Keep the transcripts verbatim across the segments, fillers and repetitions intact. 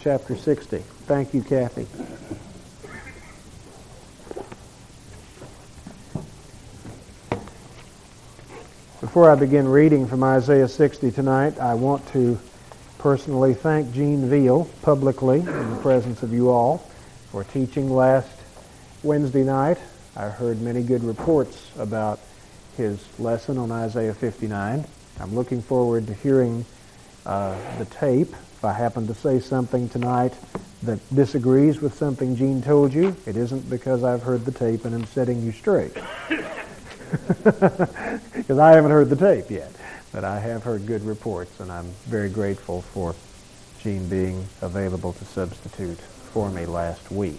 chapter sixty. Thank you, Kathy. Before I begin reading from Isaiah sixty tonight, I want to personally thank Gene Veal publicly in the presence of you all for teaching last Wednesday night. I heard many good reports about his lesson on Isaiah fifty-nine. I'm looking forward to hearing uh, the tape. If I happen to say something tonight that disagrees with something Gene told you, it isn't because I've heard the tape and am setting you straight. Because I haven't heard the tape yet. But I have heard good reports, and I'm very grateful for Gene being available to substitute for me last week.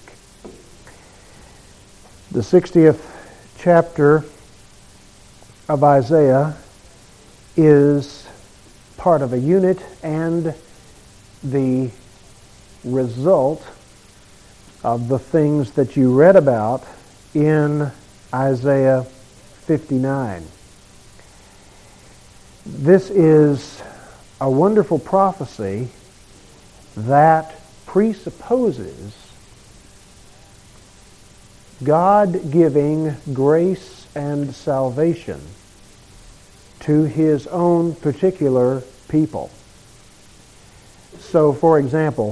The sixtieth chapter of Isaiah is part of a unit and the result of the things that you read about in Isaiah fifty-nine. This is a wonderful prophecy that presupposes God giving grace and salvation to His own particular people. So, for example,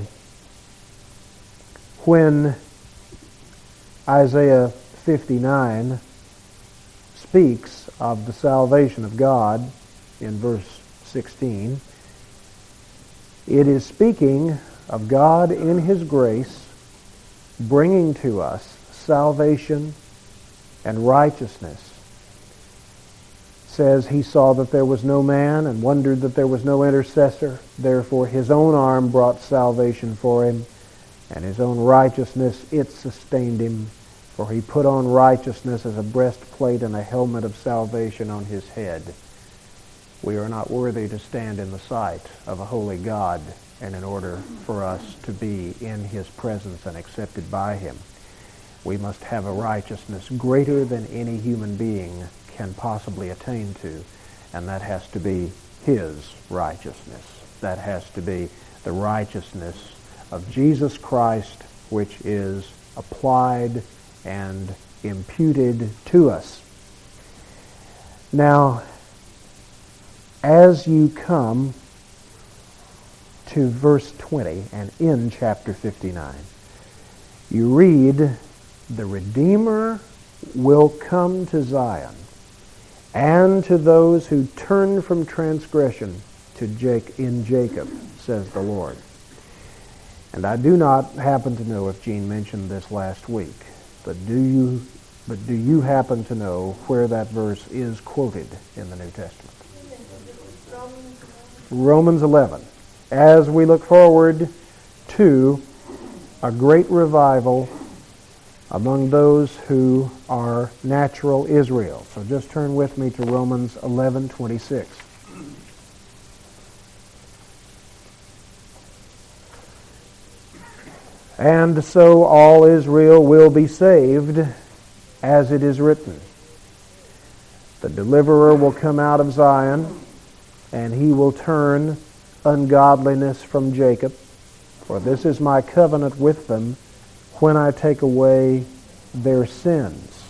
when Isaiah fifty-nine speaks of the salvation of God in verse sixteen, it is speaking of God in His grace bringing to us salvation and righteousness. It says, He saw that there was no man and wondered that there was no intercessor. Therefore His own arm brought salvation for Him, and His own righteousness, it sustained Him. For He put on righteousness as a breastplate and a helmet of salvation on His head. We are not worthy to stand in the sight of a holy God, and in order for us to be in His presence and accepted by Him, we must have a righteousness greater than any human being can possibly attain to, and that has to be His righteousness. That has to be the righteousness of Jesus Christ, which is applied and imputed to us. Now, as you come to verse twenty and in chapter fifty-nine, you read, the Redeemer will come to Zion, and to those who turn from transgression to Jac- in Jacob, says the Lord. And I do not happen to know if Gene mentioned this last week, but do you but do you happen to know where that verse is quoted in the New Testament? Romans eleven. As we look forward to a great revival among those who are natural Israel. So just turn with me to Romans eleven twenty-six. And so all Israel will be saved, as it is written. The deliverer will come out of Zion, and he will turn ungodliness from Jacob. For this is my covenant with them when I take away their sins.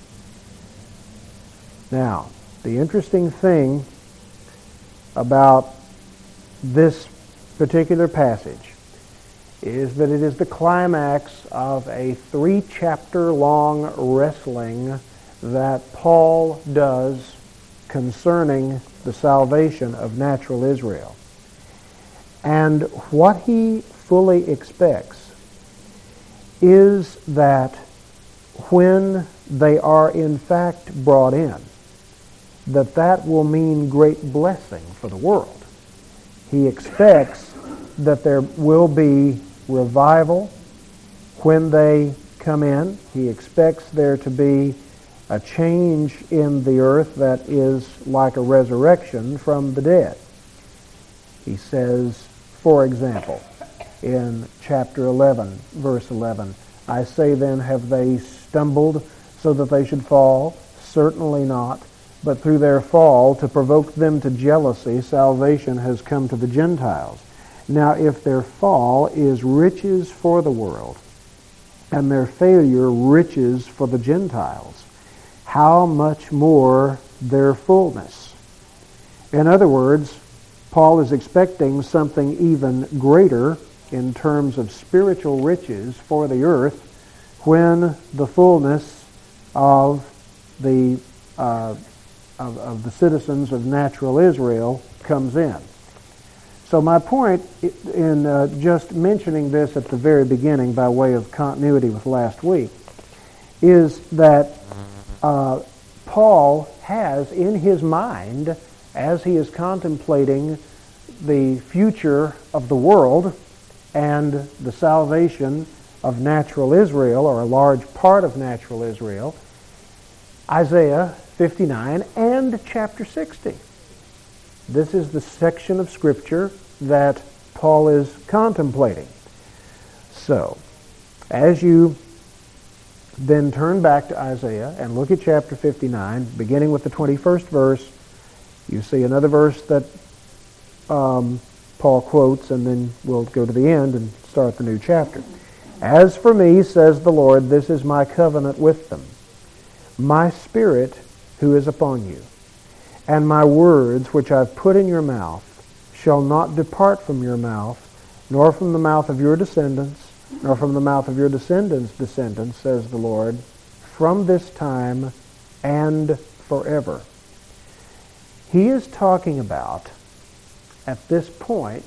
Now, the interesting thing about this particular passage is that it is the climax of a three-chapter long wrestling that Paul does concerning the salvation of natural Israel. And what he fully expects is that when they are in fact brought in, that that will mean great blessing for the world. He expects that there will be revival when they come in. He expects there to be a change in the earth that is like a resurrection from the dead. He says, for example, in chapter eleven, verse eleven, I say then, have they stumbled so that they should fall? Certainly not. But through their fall, to provoke them to jealousy, salvation has come to the Gentiles. Now if their fall is riches for the world, and their failure riches for the Gentiles, how much more their fullness? In other words, Paul is expecting something even greater in terms of spiritual riches for the earth when the fullness of the uh, of, of the citizens of natural Israel comes in. So my point in uh, just mentioning this at the very beginning by way of continuity with last week is that uh, Paul has in his mind, as he is contemplating the future of the world and the salvation of natural Israel, or a large part of natural Israel, Isaiah fifty-nine and chapter sixty. This is the section of Scripture that Paul is contemplating. So, as you then turn back to Isaiah and look at chapter fifty-nine, beginning with the twenty-first verse, you see another verse that um, Paul quotes, and then we'll go to the end and start the new chapter. As for me, says the Lord, this is my covenant with them, my Spirit who is upon you, and my words which I've put in your mouth shall not depart from your mouth, nor from the mouth of your descendants, nor from the mouth of your descendants' descendants, says the Lord, from this time and forever. He is talking about, at this point,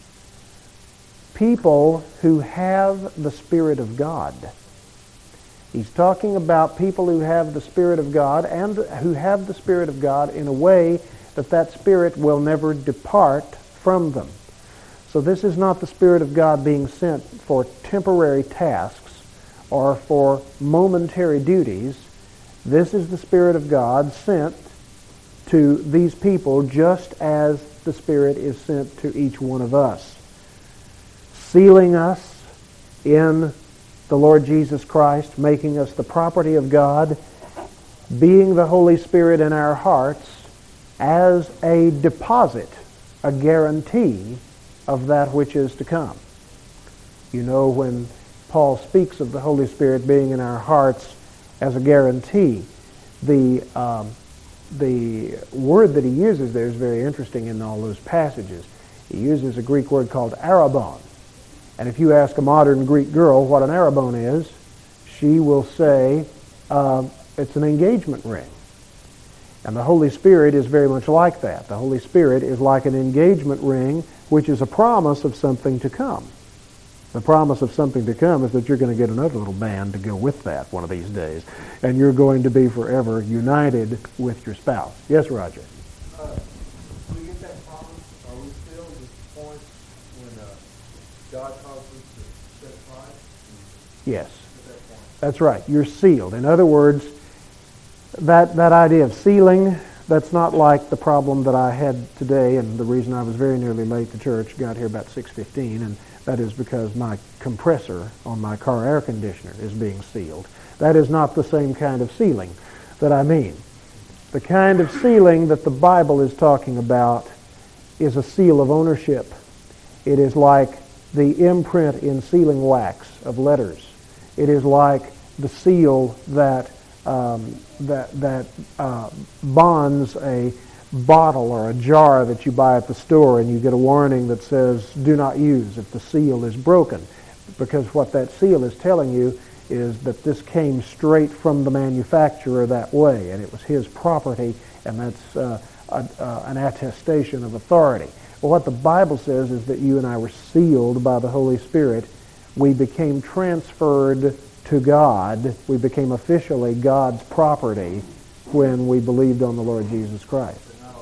people who have the Spirit of God. He's talking about people who have the Spirit of God and who have the Spirit of God in a way that that Spirit will never depart from them. So this is not the Spirit of God being sent for temporary tasks or for momentary duties. This is the Spirit of God sent to these people just as the Spirit is sent to each one of us, sealing us in the Lord Jesus Christ, making us the property of God, being the Holy Spirit in our hearts as a deposit, a guarantee of that which is to come. You know, when Paul speaks of the Holy Spirit being in our hearts as a guarantee, the um, the word that he uses there is very interesting in all those passages. He uses a Greek word called arabon. And if you ask a modern Greek girl what an arabon is, she will say uh, it's an engagement ring. And the Holy Spirit is very much like that. The Holy Spirit is like an engagement ring, which is a promise of something to come. The promise of something to come is that you're going to get another little band to go with that one of these days, and you're going to be forever united with your spouse. Yes, Roger? Uh, do we get that promise? Are we still at the point when uh, God calls us to set aside? Yes. That's right. You're sealed. In other words, that, that idea of sealing, that's not like the problem that I had today, and the reason I was very nearly late to church, got here about six fifteen, and that is because my compressor on my car air conditioner is being sealed. That is not the same kind of sealing that I mean. The kind of sealing that the Bible is talking about is a seal of ownership. It is like the imprint in sealing wax of letters. It is like the seal that um, that that uh, bonds a bottle or a jar that you buy at the store, and you get a warning that says, do not use if the seal is broken. Because what that seal is telling you is that this came straight from the manufacturer that way, and it was his property, and that's uh, a, uh, an attestation of authority. Well, what the Bible says is that you and I were sealed by the Holy Spirit. We became transferred to God. We became officially God's property when we believed on the Lord Jesus Christ.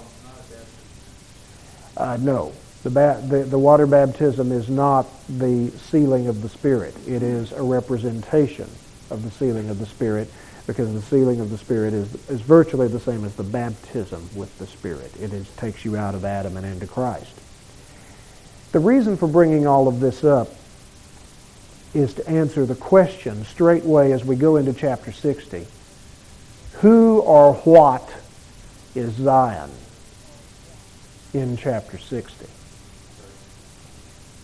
Uh, no. The, ba- the, the water baptism is not the sealing of the Spirit. It is a representation of the sealing of the Spirit, because the sealing of the Spirit is, is virtually the same as the baptism with the Spirit. It is, takes you out of Adam and into Christ. The reason for bringing all of this up is to answer the question straightway as we go into chapter sixty. Who or what is Zion in chapter sixty?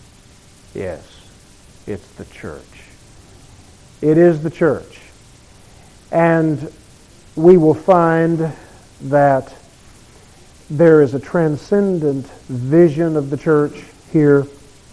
Yes, it's the church. It is the church. And we will find that there is a transcendent vision of the church here.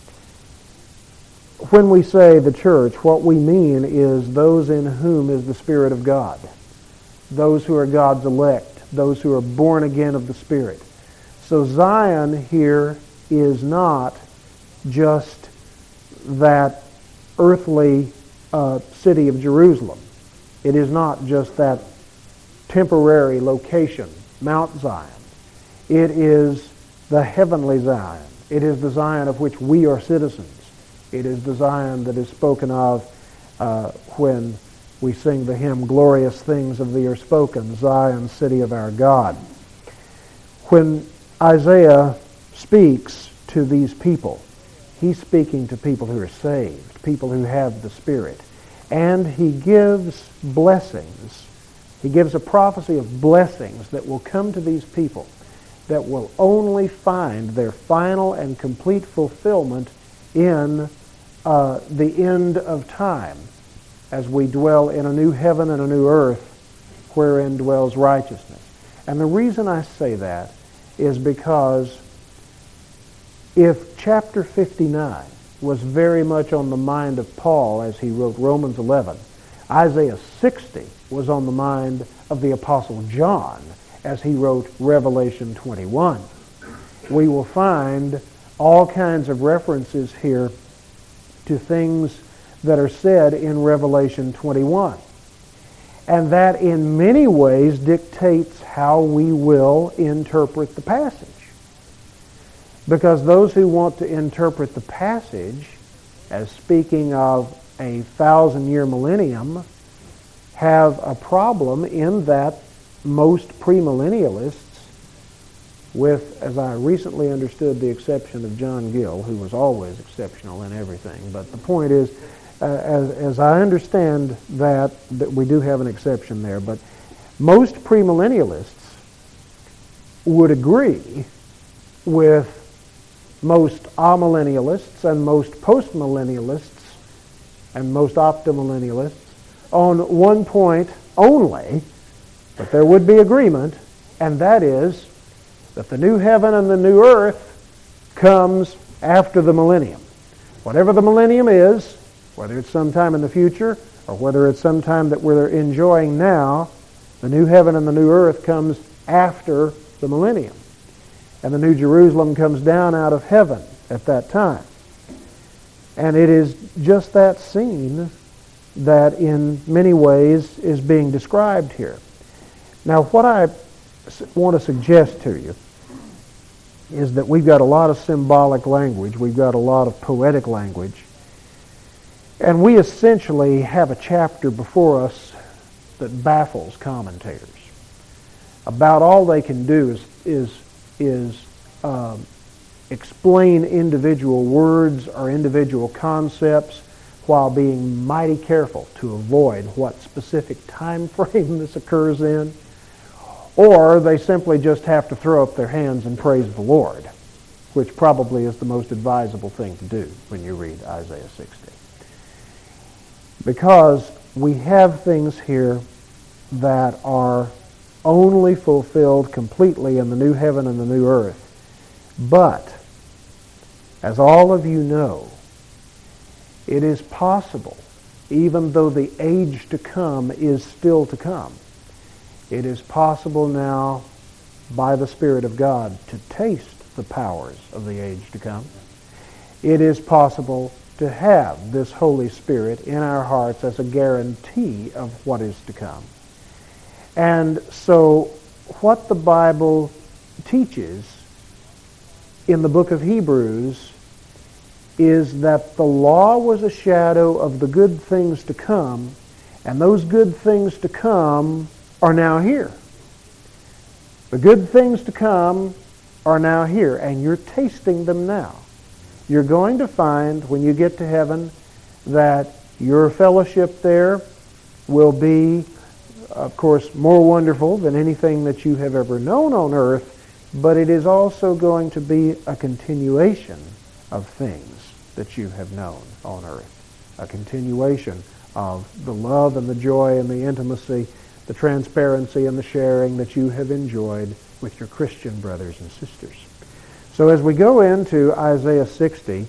When we say the church, what we mean is those in whom is the Spirit of God, those who are God's elect, those who are born again of the Spirit. So Zion here is not just that earthly uh, city of Jerusalem. It is not just that temporary location, Mount Zion. It is the heavenly Zion. It is the Zion of which we are citizens. It is the Zion that is spoken of uh, when we sing the hymn, "Glorious things of thee are spoken, Zion, city of our God." When Isaiah speaks to these people, he's speaking to people who are saved, people who have the Spirit. And he gives blessings. He gives a prophecy of blessings that will come to these people that will only find their final and complete fulfillment in uh, the end of time, as we dwell in a new heaven and a new earth wherein dwells righteousness. And the reason I say that is because if chapter fifty-nine was very much on the mind of Paul as he wrote Romans eleven, Isaiah sixty was on the mind of the Apostle John as he wrote Revelation twenty-one. We will find all kinds of references here to things that are said in Revelation twenty-one. And that in many ways dictates how we will interpret the passage. Because those who want to interpret the passage as speaking of a thousand-year millennium have a problem in that most premillennialists, with, as I recently understood, the exception of John Gill, who was always exceptional in everything. But the point is, uh, as, as I understand that, that we do have an exception there, but most premillennialists would agree with most amillennialists and most postmillennialists and most optimillennialists on one point only, but there would be agreement, and that is that the new heaven and the new earth comes after the millennium. Whatever the millennium is, whether it's sometime in the future or whether it's sometime that we're enjoying now, the new heaven and the new earth comes after the millennium. And the New Jerusalem comes down out of heaven at that time. And it is just that scene that in many ways is being described here. Now, what I want to suggest to you is that we've got a lot of symbolic language, we've got a lot of poetic language, and we essentially have a chapter before us that baffles commentators. About all they can do is is is um, explain individual words or individual concepts while being mighty careful to avoid what specific time frame this occurs in, or they simply just have to throw up their hands and praise the Lord, which probably is the most advisable thing to do when you read Isaiah sixty. Because we have things here that are only fulfilled completely in the new heaven and the new earth. But, as all of you know, it is possible, even though the age to come is still to come, it is possible now, by the Spirit of God, to taste the powers of the age to come. It is possible to have this Holy Spirit in our hearts as a guarantee of what is to come. And so what the Bible teaches in the book of Hebrews is that the law was a shadow of the good things to come, and those good things to come are now here. The good things to come are now here, and you're tasting them now. You're going to find when you get to heaven that your fellowship there will be, of course, more wonderful than anything that you have ever known on earth, but it is also going to be a continuation of things that you have known on earth. A continuation of the love and the joy and the intimacy, the transparency and the sharing that you have enjoyed with your Christian brothers and sisters. So as we go into Isaiah sixty,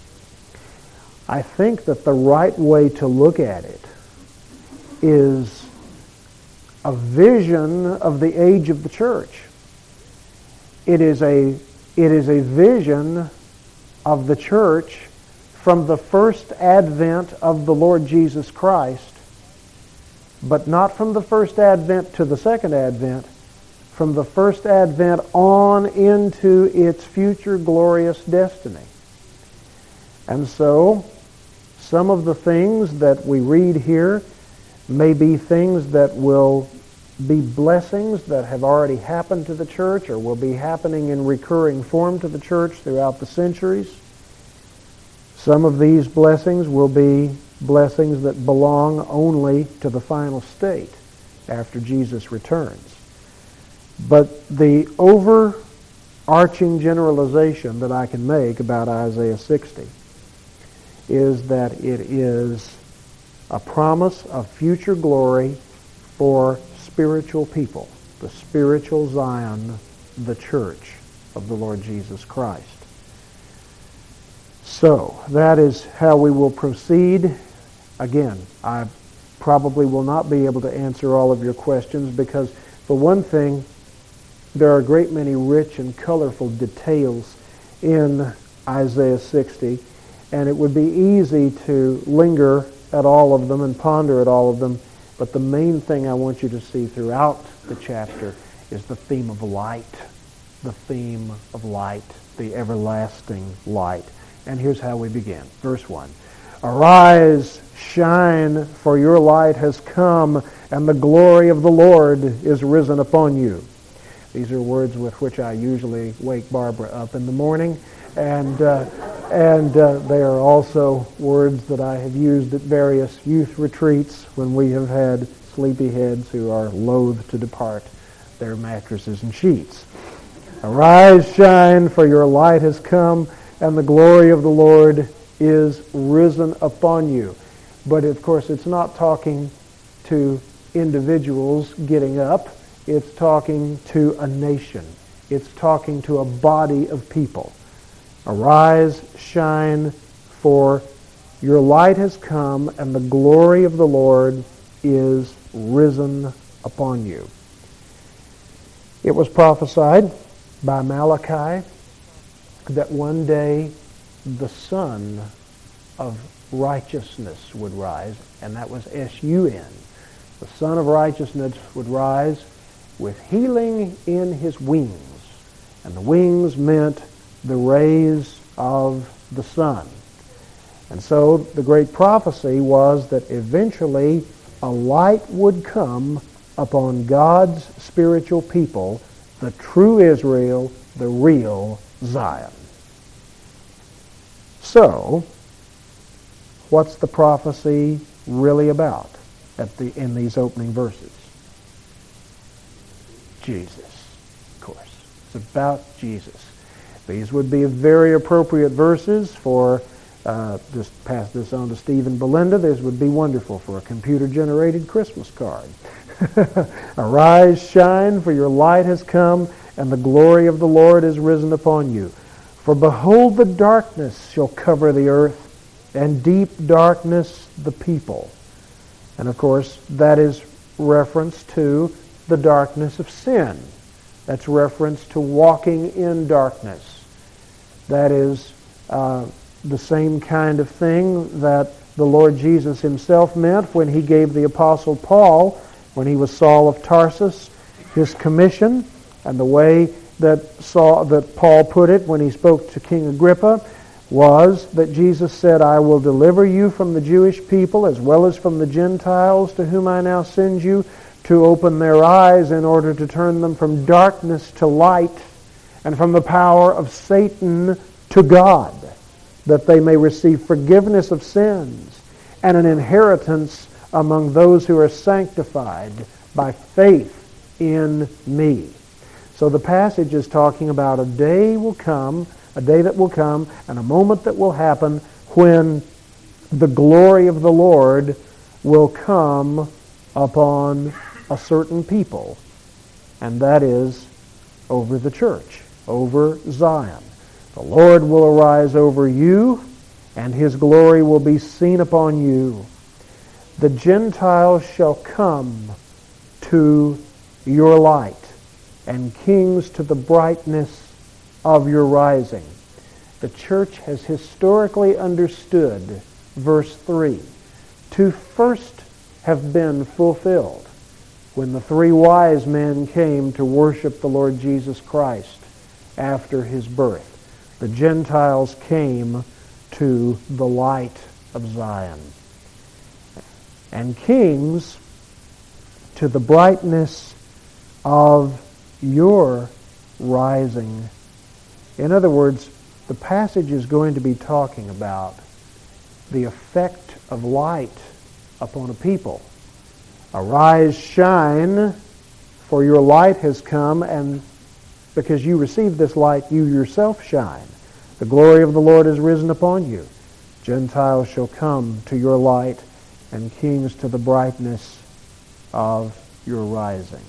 I think that the right way to look at it is a vision of the age of the church. It is a, it is a vision of the church from the first advent of the Lord Jesus Christ, but not from the first advent to the second advent, from the first advent on into its future glorious destiny. And so, some of the things that we read here may be things that will be blessings that have already happened to the church or will be happening in recurring form to the church throughout the centuries. Some of these blessings will be blessings that belong only to the final state after Jesus returns. But the overarching generalization that I can make about Isaiah sixty is that it is a promise of future glory for spiritual people, the spiritual Zion, the church of the Lord Jesus Christ. So, that is how we will proceed. Again, I probably will not be able to answer all of your questions because, for one thing, there are a great many rich and colorful details in Isaiah sixty, and it would be easy to linger at all of them and ponder at all of them, but the main thing I want you to see throughout the chapter is the theme of light, the theme of light, the everlasting light. And here's how we begin. Verse one. Arise, shine, for your light has come, and the glory of the Lord is risen upon you. These are words with which I usually wake Barbara up in the morning, and uh, and uh, they are also words that I have used at various youth retreats when we have had sleepyheads who are loath to depart their mattresses and sheets. Arise, shine, for your light has come, and the glory of the Lord is risen upon you. But of course, it's not talking to individuals getting up. It's talking to a nation. It's talking to a body of people. Arise, shine, for your light has come, and the glory of the Lord is risen upon you. It was prophesied by Malachi that one day the sun of righteousness would rise, and that was S U N. The Son of Righteousness would rise with healing in his wings. And the wings meant the rays of the sun. And so the great prophecy was that eventually a light would come upon God's spiritual people, the true Israel, the real Zion. So, what's the prophecy really about at the in these opening verses? Jesus, of course. It's about Jesus. These would be very appropriate verses for, uh, just pass this on to Steve and Belinda, this would be wonderful for a computer-generated Christmas card. Arise, shine, for your light has come, and the glory of the Lord is risen upon you. For behold, the darkness shall cover the earth, and deep darkness the people. And of course, that is reference to the darkness of sin. That's reference to walking in darkness. That is uh, the same kind of thing that the Lord Jesus himself meant when he gave the Apostle Paul, when he was Saul of Tarsus, his commission, and the way that Saul, that Paul put it when he spoke to King Agrippa was that Jesus said, I will deliver you from the Jewish people as well as from the Gentiles to whom I now send you, to open their eyes in order to turn them from darkness to light and from the power of Satan to God, that they may receive forgiveness of sins and an inheritance among those who are sanctified by faith in me. So the passage is talking about a day will come, a day that will come, and a moment that will happen when the glory of the Lord will come upon a certain people, and that is over the church, over Zion. The Lord will arise over you, and His glory will be seen upon you. The Gentiles shall come to your light, and kings to the brightness of your rising. The church has historically understood verse three to first have been fulfilled when the three wise men came to worship the Lord Jesus Christ after His birth. The Gentiles came to the light of Zion, and kings to the brightness of your rising. In other words, the passage is going to be talking about the effect of light upon a people. Arise, shine, for your light has come, and because you received this light, you yourself shine. The glory of the Lord is risen upon you. Gentiles shall come to your light, and kings to the brightness of your rising.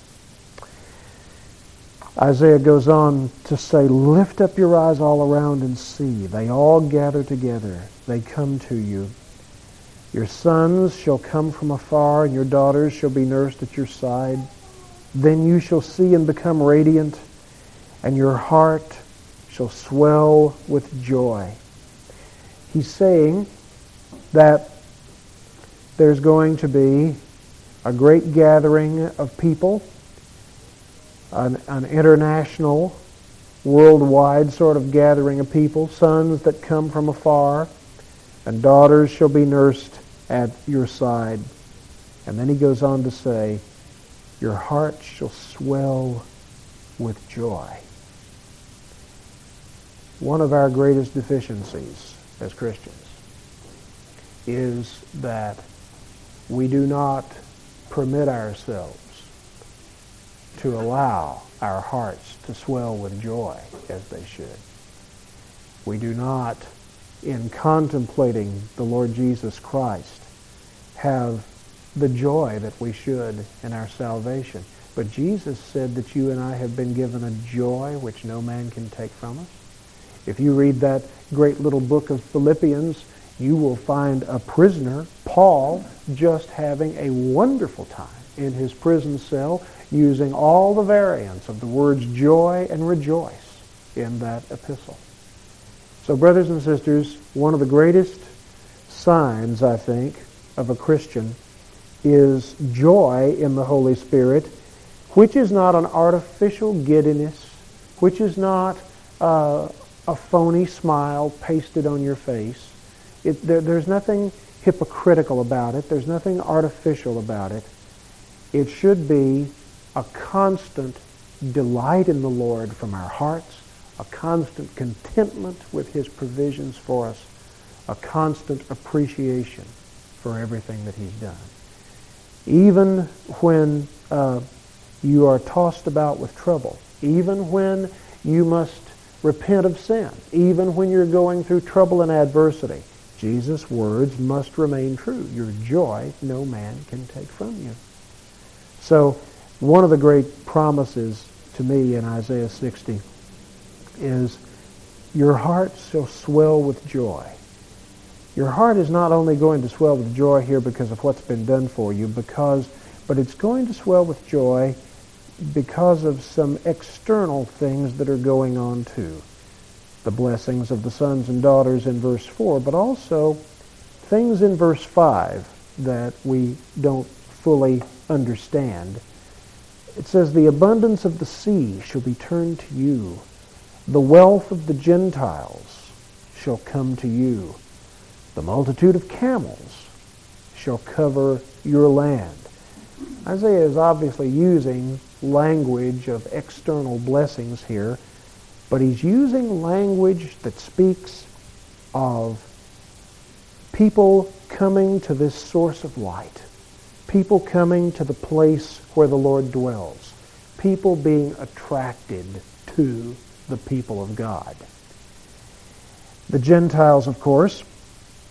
Isaiah goes on to say, lift up your eyes all around and see. They all gather together. They come to you. Your sons shall come from afar, and your daughters shall be nursed at your side. Then you shall see and become radiant, and your heart shall swell with joy. He's saying that there's going to be a great gathering of people, an, an international, worldwide sort of gathering of people, sons that come from afar, and daughters shall be nursed at your side. And then he goes on to say, your heart shall swell with joy. One of our greatest deficiencies as Christians is that we do not permit ourselves to allow our hearts to swell with joy as they should. We do not, in contemplating the Lord Jesus Christ, have the joy that we should in our salvation. But Jesus said that you and I have been given a joy which no man can take from us. If you read that great little book of Philippians, you will find a prisoner, Paul, just having a wonderful time in his prison cell, using all the variants of the words joy and rejoice in that epistle. So, brothers and sisters, one of the greatest signs, I think, of a Christian is joy in the Holy Spirit, which is not an artificial giddiness, which is not uh, a phony smile pasted on your face. It, there, there's nothing hypocritical about it. There's nothing artificial about it. It should be a constant delight in the Lord from our hearts, a constant contentment with His provisions for us, a constant appreciation for everything that He's done. Even when uh, you are tossed about with trouble, even when you must repent of sin, even when you're going through trouble and adversity, Jesus' words must remain true. Your joy no man can take from you. So, one of the great promises to me in Isaiah sixty is, your heart shall swell with joy. Your heart is not only going to swell with joy here because of what's been done for you, because, but it's going to swell with joy because of some external things that are going on too. The blessings of the sons and daughters in verse four, but also things in verse five that we don't fully understand. It says, the abundance of the sea shall be turned to you. The wealth of the Gentiles shall come to you. The multitude of camels shall cover your land. Isaiah is obviously using language of external blessings here, but he's using language that speaks of people coming to this source of light, people coming to the place where the Lord dwells, people being attracted to the people of God. The Gentiles, of course,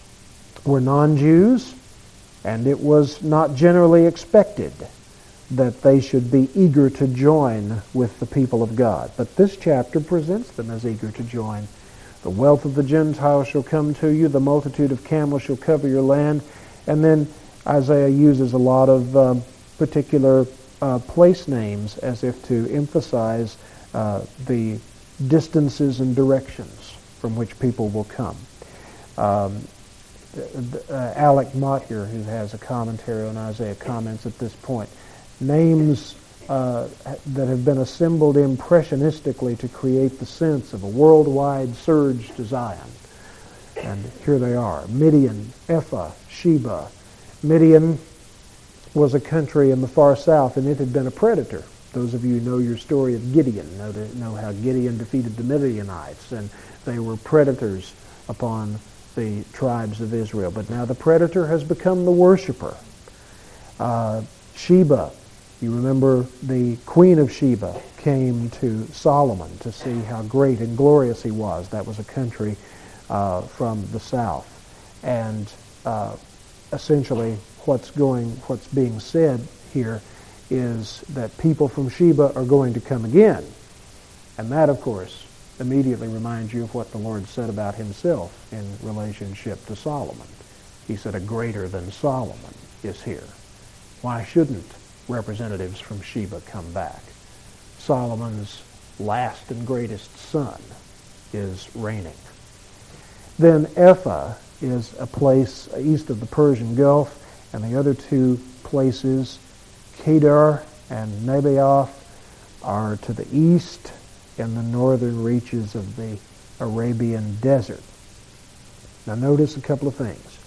were non-Jews, and it was not generally expected that they should be eager to join with the people of God. But this chapter presents them as eager to join. The wealth of the Gentiles shall come to you, the multitude of camels shall cover your land. And then Isaiah uses a lot of um, particular uh, place names as if to emphasize uh, the distances and directions from which people will come. Um, uh, Alec Mott here, who has a commentary on Isaiah, comments at this point. Names uh, that have been assembled impressionistically to create the sense of a worldwide surge to Zion. And here they are. Midian, Ephah, Sheba. Midian was a country in the far south, and it had been a predator. Those of you who know your story of Gideon know, to, know how Gideon defeated the Midianites, and they were predators upon the tribes of Israel. But now the predator has become the worshiper. Uh, Sheba, you remember the Queen of Sheba came to Solomon to see how great and glorious he was. That was a country uh, from the south. And uh, essentially what's going, what's being said here is that people from Sheba are going to come again. And that, of course, immediately reminds you of what the Lord said about himself in relationship to Solomon. He said, a greater than Solomon is here. Why shouldn't representatives from Sheba come back? Solomon's last and greatest son is reigning. Then Ephah is a place east of the Persian Gulf, and the other two places, Kedar and Nebaioth, are to the east in the northern reaches of the Arabian desert. Now notice a couple of things.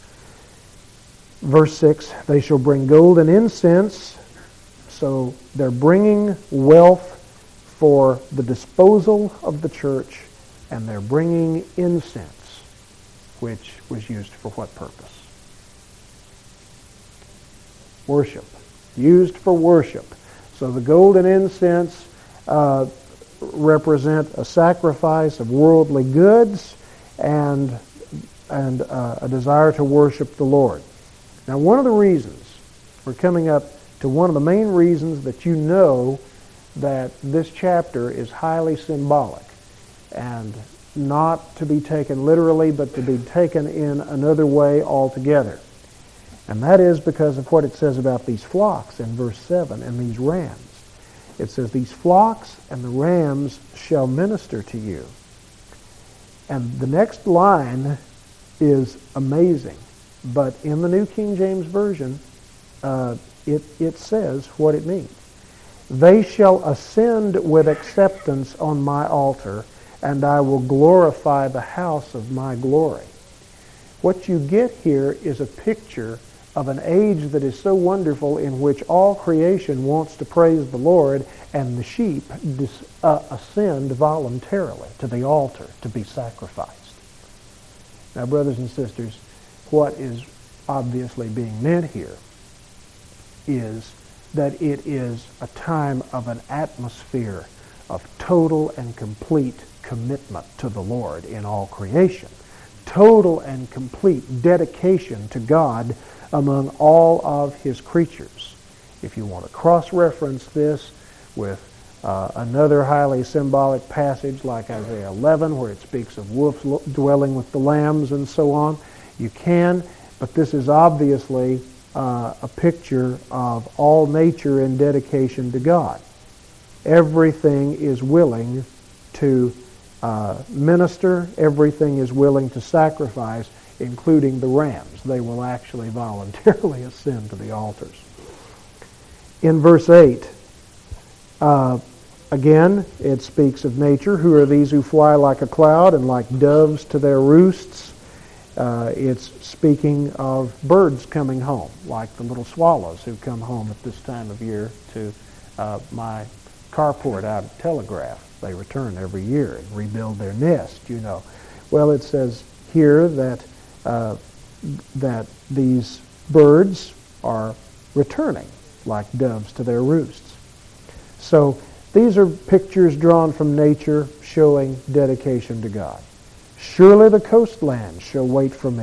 Verse six, they shall bring gold and incense. So they're bringing wealth for the disposal of the church, and they're bringing incense, which was used for what purpose? Worship. Used for worship. So the gold and incense uh, represent a sacrifice of worldly goods and, and uh, a desire to worship the Lord. Now, one of the reasons, we're coming up to one of the main reasons that you know that this chapter is highly symbolic and not to be taken literally, but to be taken in another way altogether. And that is because of what it says about these flocks in verse seven and these rams. It says, these flocks and the rams shall minister to you. And the next line is amazing. But in the New King James Version, uh, it, it says what it means. They shall ascend with acceptance on my altar, and I will glorify the house of my glory. What you get here is a picture of an age that is so wonderful in which all creation wants to praise the Lord, and the sheep dis, uh, ascend voluntarily to the altar to be sacrificed. Now, brothers and sisters, what is obviously being meant here is that it is a time of an atmosphere of total and complete commitment to the Lord in all creation. Total and complete dedication to God among all of his creatures. If you want to cross-reference this with uh, another highly symbolic passage like Isaiah eleven, where it speaks of wolves dwelling with the lambs and so on, you can, but this is obviously uh, a picture of all nature in dedication to God. Everything is willing to uh, minister, everything is willing to sacrifice, including the rams. They will actually voluntarily ascend to the altars. In verse eight, uh, again, it speaks of nature. Who are these who fly like a cloud and like doves to their roosts? Uh, it's speaking of birds coming home, like the little swallows who come home at this time of year to uh, my carport out at Telegraph. They return every year and rebuild their nest, you know. Well, it says here that uh, that these birds are returning like doves to their roosts. So these are pictures drawn from nature showing dedication to God. Surely the coastlands shall wait for me.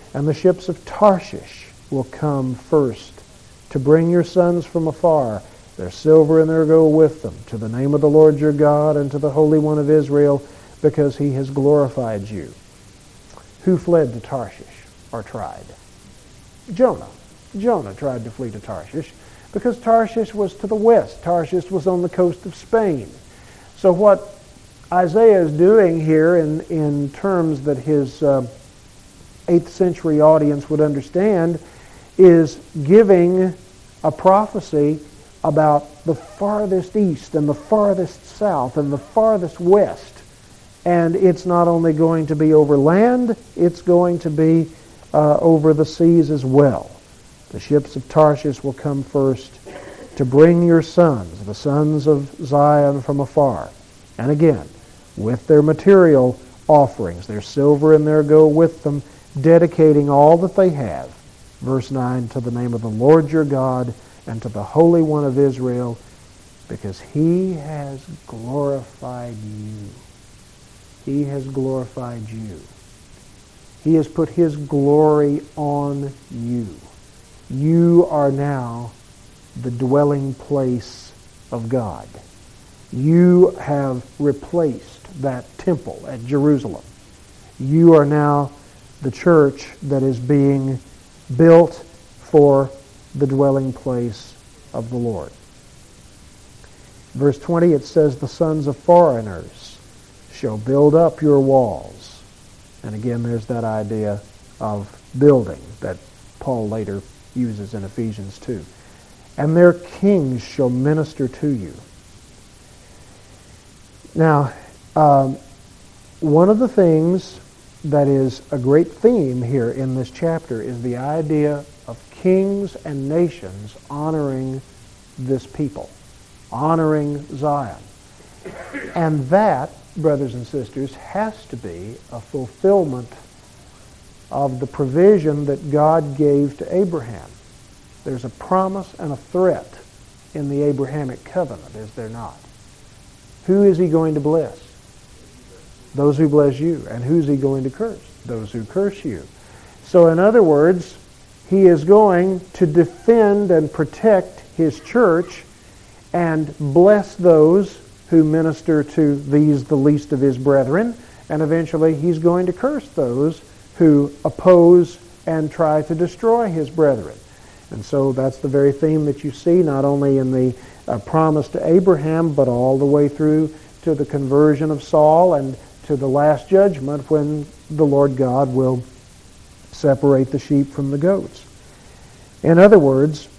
And the ships of Tarshish will come first to bring your sons from afar, their silver and their gold with them, to the name of the Lord your God and to the Holy One of Israel, because he has glorified you. Who fled to Tarshish, or tried? Jonah. Jonah tried to flee to Tarshish because Tarshish was to the west. Tarshish was on the coast of Spain. So what Isaiah is doing here in, in terms that his uh, eighth century audience would understand is giving a prophecy about the farthest east and the farthest south and the farthest west. And it's not only going to be over land, it's going to be uh, over the seas as well. The ships of Tarshish will come first to bring your sons, the sons of Zion, from afar. And again, with their material offerings, their silver and their gold with them, dedicating all that they have. Verse nine, to the name of the Lord your God and to the Holy One of Israel, because he has glorified you. He has glorified you. He has put his glory on you. You are now the dwelling place of God. You have replaced that temple at Jerusalem. You are now the church that is being built for the dwelling place of the Lord. Verse twenty, it says, the sons of foreigners shall build up your walls. And again, there's that idea of building that Paul later uses in Ephesians two. And their kings shall minister to you. Now, um, one of the things that is a great theme here in this chapter is the idea of kings and nations honoring this people, honoring Zion. And that, brothers and sisters, has to be a fulfillment of the provision that God gave to Abraham. There's a promise and a threat in the Abrahamic covenant, is there not? Who is he going to bless? Those who bless you. And who's he going to curse? Those who curse you. So in other words, he is going to defend and protect his church and bless those who minister to these, the least of his brethren. And eventually he's going to curse those who oppose and try to destroy his brethren. And so that's the very theme that you see not only in the uh, promise to Abraham, but all the way through to the conversion of Saul and to the last judgment when the Lord God will separate the sheep from the goats. In other words,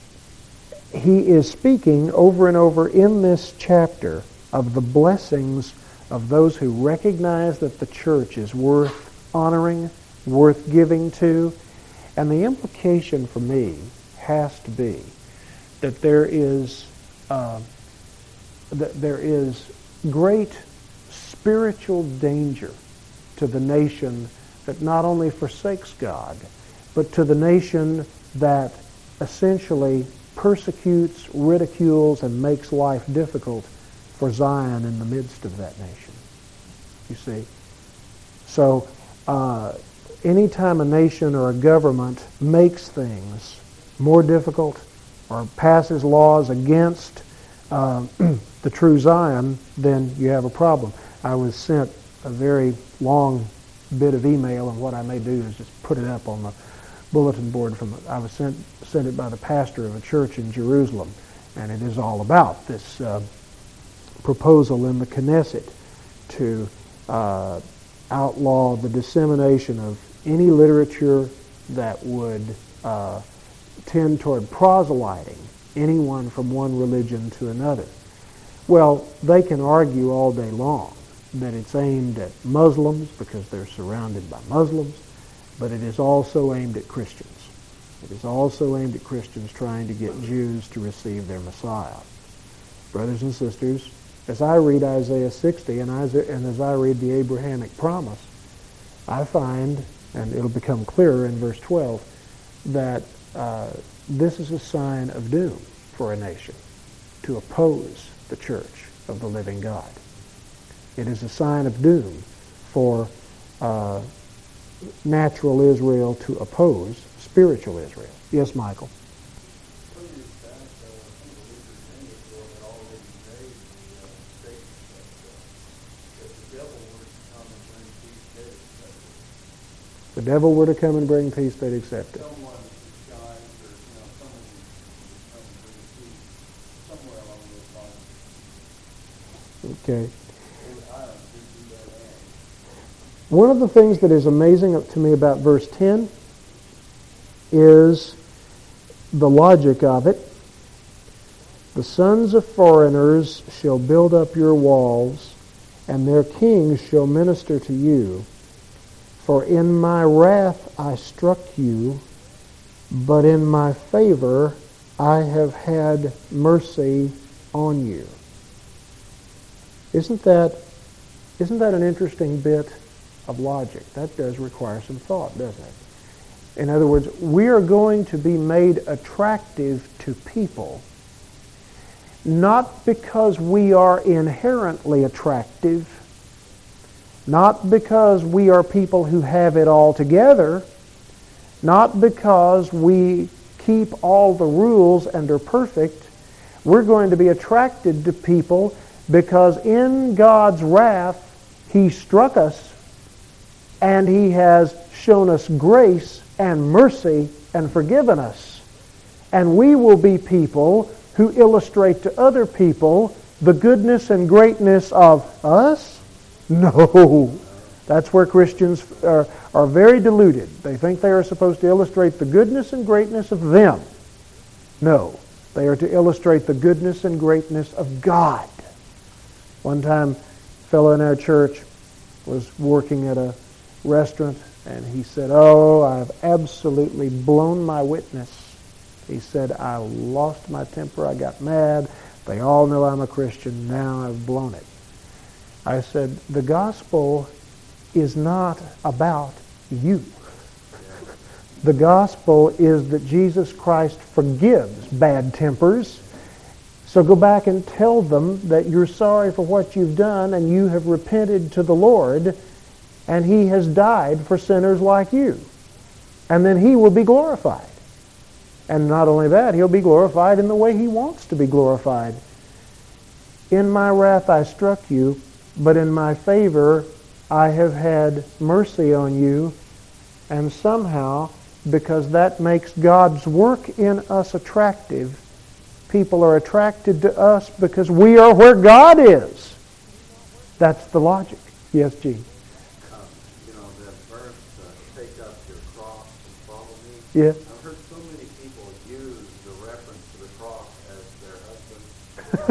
he is speaking over and over in this chapter of the blessings of those who recognize that the church is worth honoring, worth giving to. And the implication for me has to be that there is uh, that there is great spiritual danger to the nation that not only forsakes God, but to the nation that essentially persecutes, ridicules, and makes life difficult for Zion in the midst of that nation. You see? So, uh, anytime a nation or a government makes things more difficult or passes laws against uh, the true Zion, then you have a problem. I was sent a very long bit of email, and what I may do is just put it up on the bulletin board. From I was sent sent it by the pastor of a church in Jerusalem, and it is all about this uh, proposal in the Knesset to uh, outlaw the dissemination of any literature that would uh, tend toward proselyting anyone from one religion to another. Well, they can argue all day long that it's aimed at Muslims because they're surrounded by Muslims, but it is also aimed at Christians. It is also aimed at Christians trying to get Jews to receive their Messiah. Brothers and sisters, as I read Isaiah sixty and, Isaiah, and as I read the Abrahamic promise, I find, and it'll become clearer in verse twelve, that uh, this is a sign of doom for a nation to oppose the church of the living God. It is a sign of doom for uh, natural Israel to oppose spiritual Israel. Yes, Michael? The devil were to come and bring peace, they'd accept it. Okay. One of the things that is amazing to me about verse ten is the logic of it. The sons of foreigners shall build up your walls, and their kings shall minister to you. For in my wrath I struck you, but in my favor I have had mercy on you. Isn't that, isn't that an interesting bit of logic? That does require some thought, doesn't it? In other words, we are going to be made attractive to people, not because we are inherently attractive, not because we are people who have it all together, not because we keep all the rules and are perfect. We're going to be attracted to people because in God's wrath, He struck us and He has shown us grace and mercy and forgiven us. And we will be people who illustrate to other people the goodness and greatness of us. No. That's where Christians are, are very deluded. They think they are supposed to illustrate the goodness and greatness of them. No. They are to illustrate the goodness and greatness of God. One time, a fellow in our church was working at a restaurant, and he said, "Oh, I've absolutely blown my witness." He said, "I lost my temper. I got mad. They all know I'm a Christian. Now I've blown it." I said, "The gospel is not about you. The gospel is that Jesus Christ forgives bad tempers. So go back and tell them that you're sorry for what you've done and you have repented to the Lord, and He has died for sinners like you. And then He will be glorified. And not only that, He'll be glorified in the way He wants to be glorified. In my wrath I struck you, but in my favor I have had mercy on you." And somehow, because that makes God's work in us attractive, people are attracted to us because we are where God is. That's the logic. Yes, Gene? Um, you know, that verse, uh, take up your cross and follow me. Yeah. I've heard so many people use the reference to the cross as their husband, or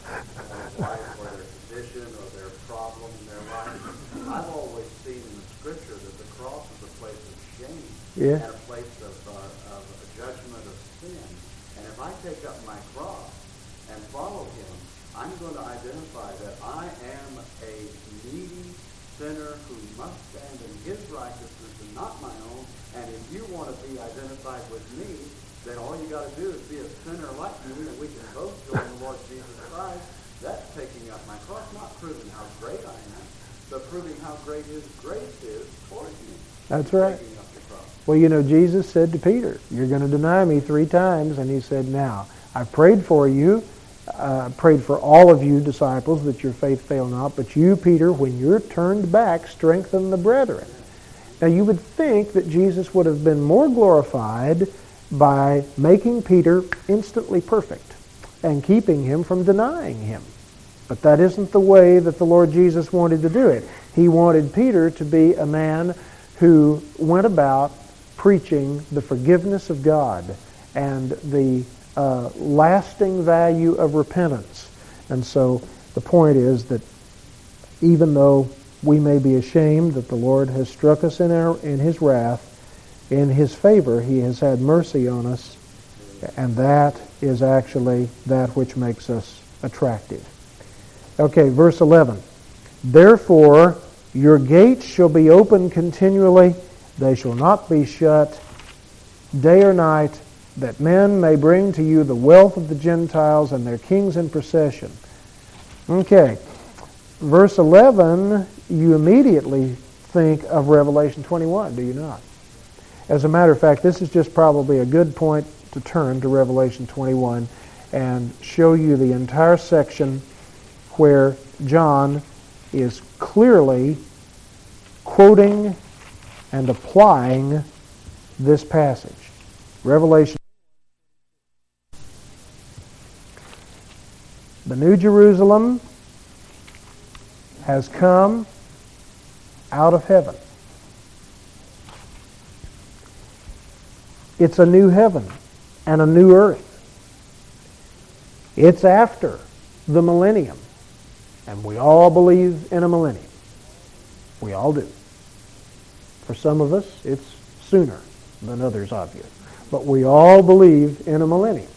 their wife, or their condition, or their problem in their life. I've always seen in the Scripture that the cross is a place of shame, Yeah. and a place of, uh, of a judgment of sin. And if I take up my cross and follow Him, I'm going to identify that I am a needy sinner who must stand in His righteousness and not my own. And if you want to be identified with me, then all you got to do is be a sinner like me, and we can both join the Lord Jesus Christ. That's taking up my cross, not proving how great I am, but proving how great His grace is towards me. That's right. Taking up the cross. Well, you know, Jesus said to Peter, "You're going to deny me three times." And He said, "Now, I've prayed for you, uh, prayed for all of you disciples that your faith fail not. But you, Peter, when you're turned back, strengthen the brethren." Now, you would think that Jesus would have been more glorified by making Peter instantly perfect and keeping him from denying Him. But that isn't the way that the Lord Jesus wanted to do it. He wanted Peter to be a man who went about preaching the forgiveness of God and the uh, lasting value of repentance. And so the point is that even though we may be ashamed that the Lord has struck us in our in His wrath, in His favor He has had mercy on us, and that is actually that which makes us attractive. Okay, verse eleven. "Therefore your gates shall be open continually, they shall not be shut day or night, that men may bring to you the wealth of the Gentiles and their kings in procession." Okay, verse eleven, you immediately think of Revelation twenty-one, do you not? As a matter of fact, this is just probably a good point to turn to Revelation twenty-one and show you the entire section where John is clearly quoting and applying this passage. Revelation. The New Jerusalem has come out of heaven. It's a new heaven and a new earth. It's after the millennium. And we all believe in a millennium. We all do. For some of us, it's sooner than others of you. But we all believe in a millennium.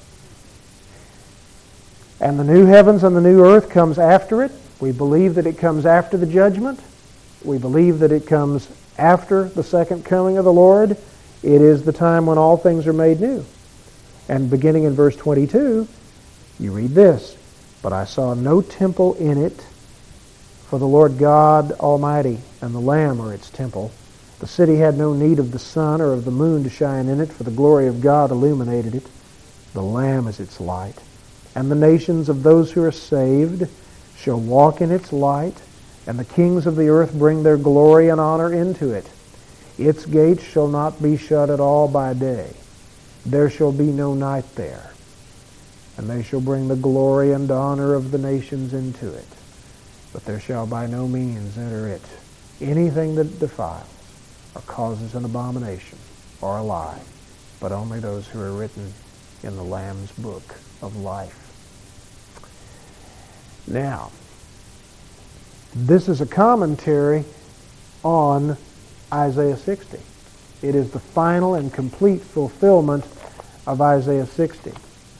And the new heavens and the new earth comes after it. We believe that it comes after the judgment. We believe that it comes after the second coming of the Lord. It is the time when all things are made new. And beginning in verse twenty-two, you read this, "But I saw no temple in it, for the Lord God Almighty and the Lamb are its temple. The city had no need of the sun or of the moon to shine in it, for the glory of God illuminated it. The Lamb is its light. And the nations of those who are saved shall walk in its light, and the kings of the earth bring their glory and honor into it. Its gates shall not be shut at all by day. There shall be no night there. And they shall bring the glory and honor of the nations into it. But there shall by no means enter it anything that defiles, or causes an abomination, or a lie, but only those who are written in the Lamb's book of life." Now, this is a commentary on Isaiah sixty. It is the final and complete fulfillment of Isaiah sixty.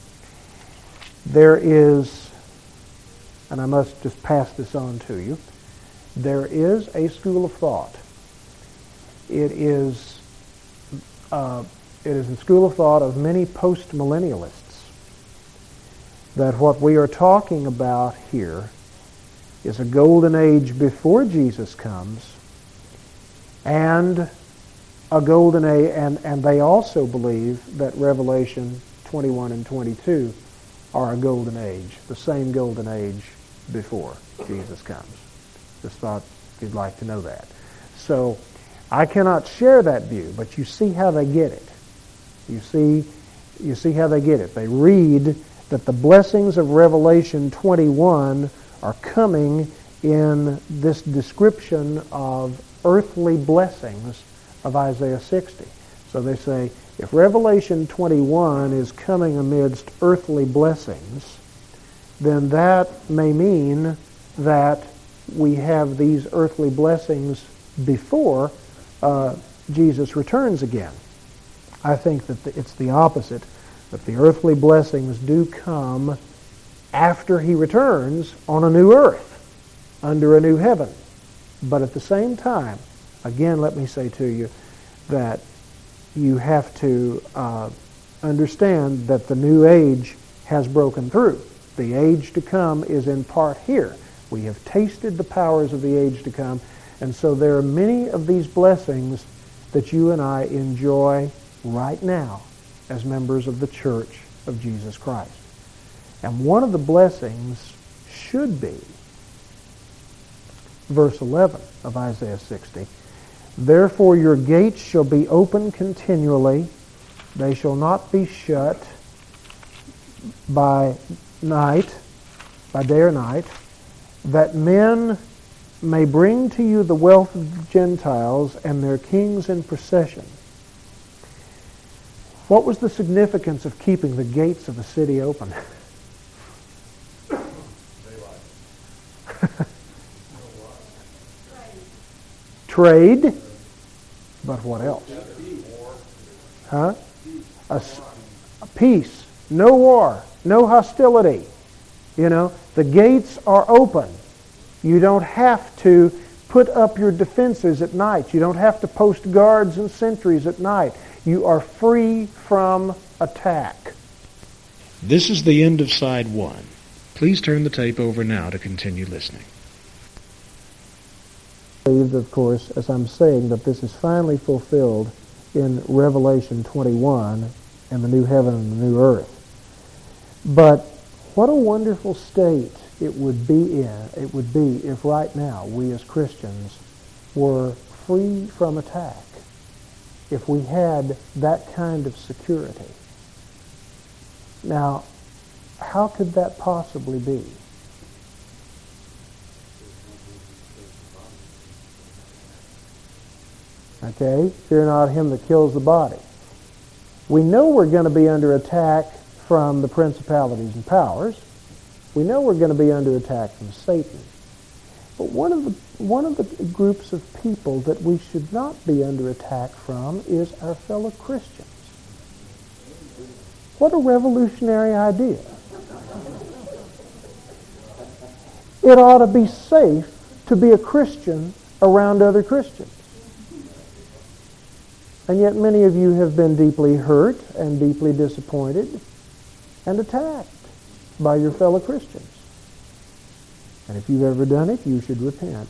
There is, and I must just pass this on to you, there is a school of thought. It is, uh, it is the school of thought of many post-millennialists that what we are talking about here is a golden age before Jesus comes, and a golden age, and, and they also believe that Revelation twenty-one and twenty-two are a golden age, the same golden age before Jesus comes. Just thought you'd like to know that. So I cannot share that view, but you see how they get it. You see, you see how they get it. They read that the blessings of Revelation twenty-one are coming in this description of earthly blessings of Isaiah sixty. So they say, if Revelation twenty-one is coming amidst earthly blessings, then that may mean that we have these earthly blessings before uh, Jesus returns again. I think that the, it's the opposite, that the earthly blessings do come after he returns on a new earth, under a new heaven. But at the same time, again, let me say to you that you have to uh, understand that the new age has broken through. The age to come is in part here. We have tasted the powers of the age to come, and so there are many of these blessings that you and I enjoy right now as members of the Church of Jesus Christ. And one of the blessings should be verse eleven of Isaiah sixty. "Therefore your gates shall be open continually, they shall not be shut by night, by day or night, that men may bring to you the wealth of the Gentiles and their kings in procession." What was the significance of keeping the gates of the city open? Trade, but what else? Huh? A, a peace, no war, no hostility. You know, the gates are open. You don't have to put up your defenses at night. You don't have to post guards and sentries at night. You are free from attack. This is the end of side one. Please turn the tape over now to continue listening. believe, of course, as I'm saying, that this is finally fulfilled in Revelation twenty-one and the new heaven and the new earth. But what a wonderful state it would be in, it would be if right now we as Christians were free from attack, if we had that kind of security. Now, how could that possibly be? Okay, fear not him that kills the body. We know we're going to be under attack from the principalities and powers. We know we're going to be under attack from Satan. But one of the one of the groups of people that we should not be under attack from is our fellow Christians. What a revolutionary idea. It ought to be safe to be a Christian around other Christians. And yet many of you have been deeply hurt and deeply disappointed and attacked by your fellow Christians. And if you've ever done it, you should repent.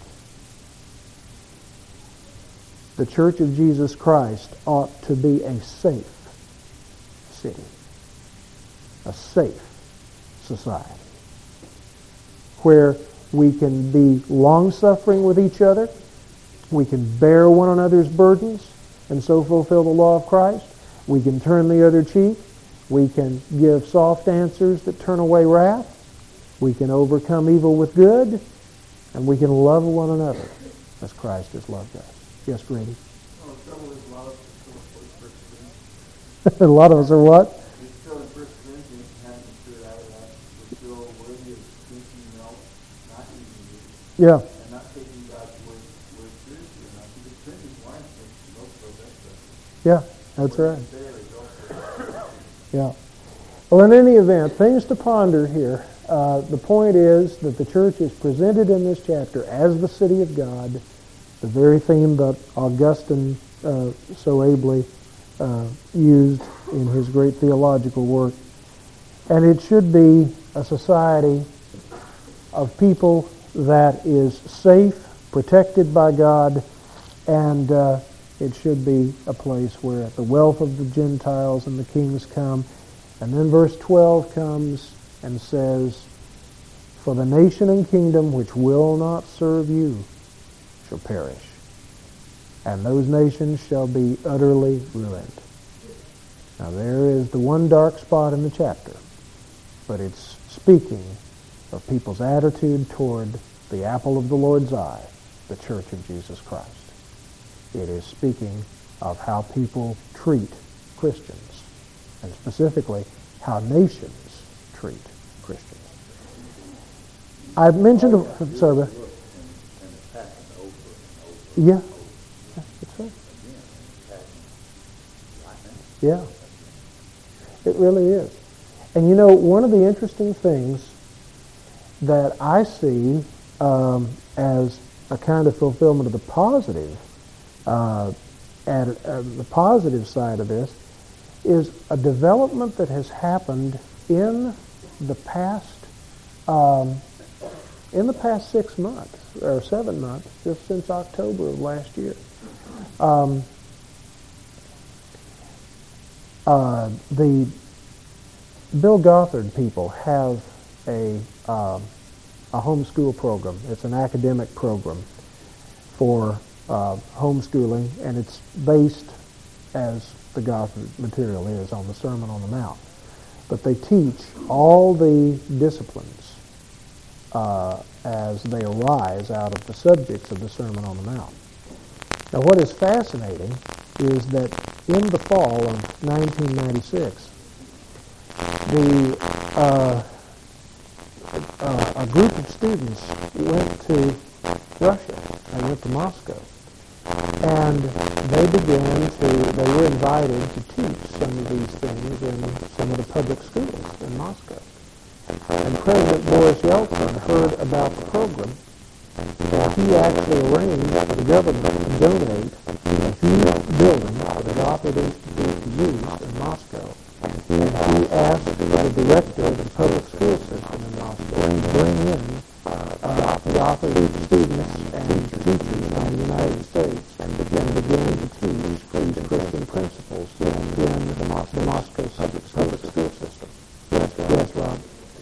The Church of Jesus Christ ought to be a safe city, a safe society, where we can be long-suffering with each other, we can bear one another's burdens, and so fulfill the law of Christ. We can turn the other cheek. We can give soft answers that turn away wrath. We can overcome evil with good. And we can love one another as Christ has loved us. Yes, Grady? Well, the trouble is a lot of us are still in First Corinthians. A lot of us are what? We're still in First Corinthians and haven't cleared out of that. We're still worthy of drinking milk, not eating meat. Yeah. And not taking God's word, word seriously enough. Because drinking wine makes milk so better. Yeah, that's right. Yeah. Well, in any event, things to ponder here. Uh, the point is that the church is presented in this chapter as the city of God, the very theme that Augustine uh, so ably uh, used in his great theological work. And it should be a society of people that is safe, protected by God, and uh, it should be a place where the wealth of the Gentiles and the kings come. And then verse twelve comes and says, "For the nation and kingdom which will not serve you shall perish, and those nations shall be utterly ruined." Now there is the one dark spot in the chapter, but it's speaking of people's attitude toward the apple of the Lord's eye, the Church of Jesus Christ. It is speaking of how people treat Christians, and specifically how nations treat Christians. I've mentioned, oh, sorry, but, yeah, that's right. Yeah, it really is. And you know, one of the interesting things that I see um, as a kind of fulfillment of the positive, uh, and uh, the positive side of this, is a development that has happened in the past, um, in the past six months or seven months, just since October of last year. Um, uh, the Bill Gothard people have a um, a homeschool program. It's an academic program for uh, homeschooling, and it's based, as the Gothard material is, on the Sermon on the Mount. But they teach all the disciplines uh, as they arise out of the subjects of the Sermon on the Mount. Now, what is fascinating is that in the fall of nineteen ninety-six, the uh, uh, a group of students went to Russia. They went to Moscow. And they began to, they were invited to teach some of these things in some of the public schools in Moscow. And President Boris Yeltsin heard about the program, and he actually arranged for the government to donate a huge building for the Gothard Institute to use in Moscow. And he asked the director of the public school system in Moscow to bring in uh, Gothard students and teachers on public, public, public school system. Yes, yes, Rob.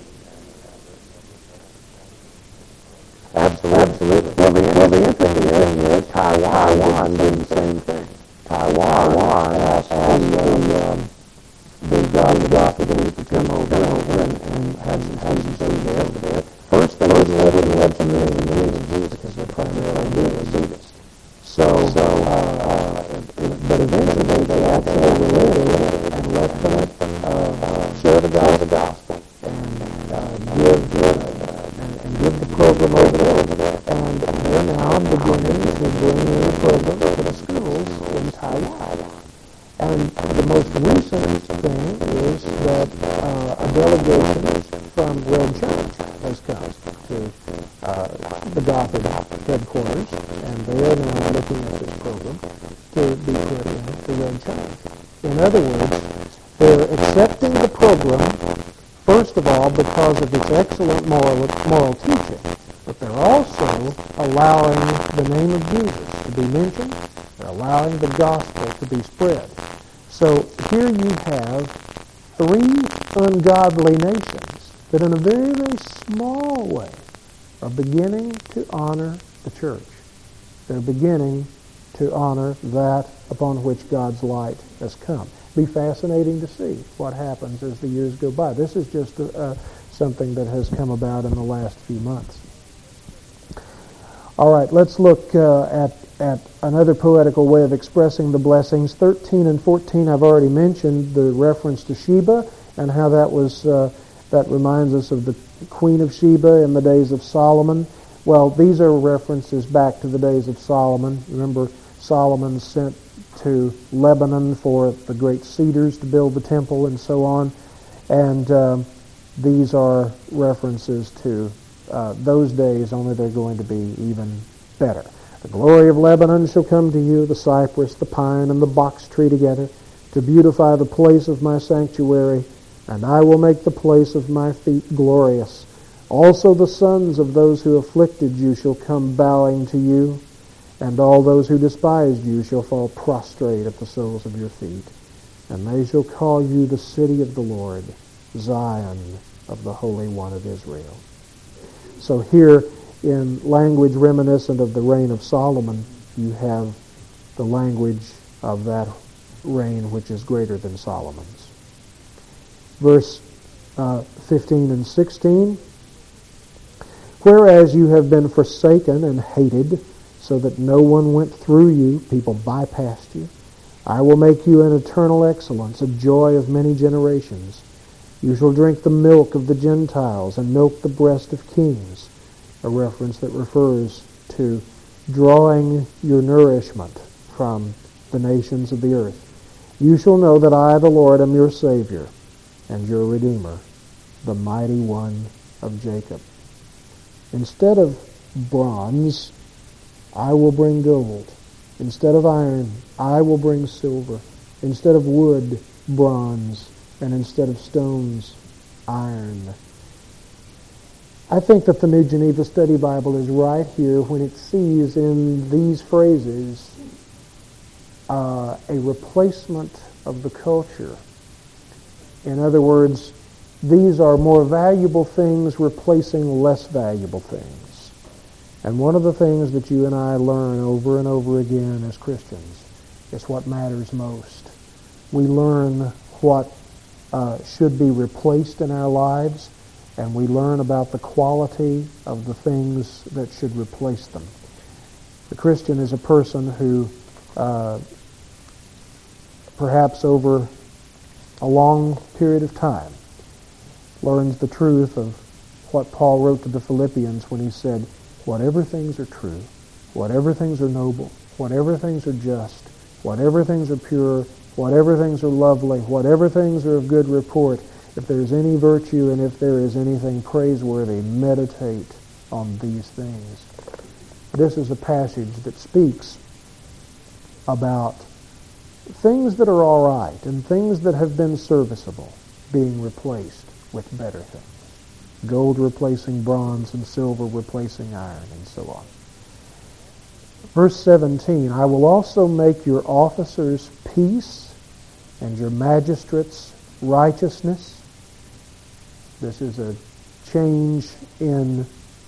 Absolutely. Absolutely. Well, the, well, the interesting thing is Taiwan, Taiwan did the same thing. Taiwan, Taiwan asked the, um, the Japanese to come over and, and have some students over there. Over there. First, they wouldn't let them let some Indians because they're primarily Buddhist. So, so uh, but eventually they actually relented and let them uh, share the gospel and uh, give uh, and, and give the program over there. And they're now beginning to bring in the program to the schools in Taiwan. And the most recent thing is that uh, a delegation from Red Church has come to uh, the Gothard headquarters, and they are now looking at this program to be put in the Red Church. In other words, they're accepting the program, first of all, because of its excellent moral, moral teaching, but they're also allowing the name of Jesus to be mentioned. They're allowing the gospel to be spread. So here you have three ungodly nations that in a very, very small way are beginning to honor the church. They're beginning to honor that upon which God's light has come. It'll be fascinating to see what happens as the years go by. This is just a, uh, something that has come about in the last few months. All right, let's look uh, at at another poetical way of expressing the blessings. thirteen and fourteen, I've already mentioned the reference to Sheba and how that was uh, that reminds us of the Queen of Sheba in the days of Solomon. Well, these are references back to the days of Solomon. Remember, Solomon sent to Lebanon for the great cedars to build the temple and so on. And um, these are references to uh, those days, only they're going to be even better. The glory of Lebanon shall come to you, the cypress, the pine, and the box tree together, to beautify the place of my sanctuary, and I will make the place of my feet glorious. Also the sons of those who afflicted you shall come bowing to you, and all those who despised you shall fall prostrate at the soles of your feet. And they shall call you the city of the Lord, Zion of the Holy One of Israel. So here, in language reminiscent of the reign of Solomon, you have the language of that reign which is greater than Solomon's. Verse uh, fifteen and sixteen, whereas you have been forsaken and hated, so that no one went through you, people bypassed you, I will make you an eternal excellence, a joy of many generations. You shall drink the milk of the Gentiles and milk the breast of kings, a reference that refers to drawing your nourishment from the nations of the earth. You shall know that I, the Lord, am your Savior and your Redeemer, the mighty one of Jacob. Instead of bronze, I will bring gold. Instead of iron, I will bring silver. Instead of wood, bronze. And instead of stones, iron. I think that the New Geneva Study Bible is right here when it sees in these phrases uh, a replacement of the culture. In other words, these are more valuable things replacing less valuable things. And one of the things that you and I learn over and over again as Christians is what matters most. We learn what uh, should be replaced in our lives, and we learn about the quality of the things that should replace them. The Christian is a person who uh, perhaps over a long period of time learns the truth of what Paul wrote to the Philippians when he said, whatever things are true, whatever things are noble, whatever things are just, whatever things are pure, whatever things are lovely, whatever things are of good report, if there is any virtue and if there is anything praiseworthy, meditate on these things. This is a passage that speaks about things that are all right and things that have been serviceable being replaced with better things. Gold replacing bronze and silver replacing iron and so on. Verse seventeen, I will also make your officers peace and your magistrates righteousness. This is a change in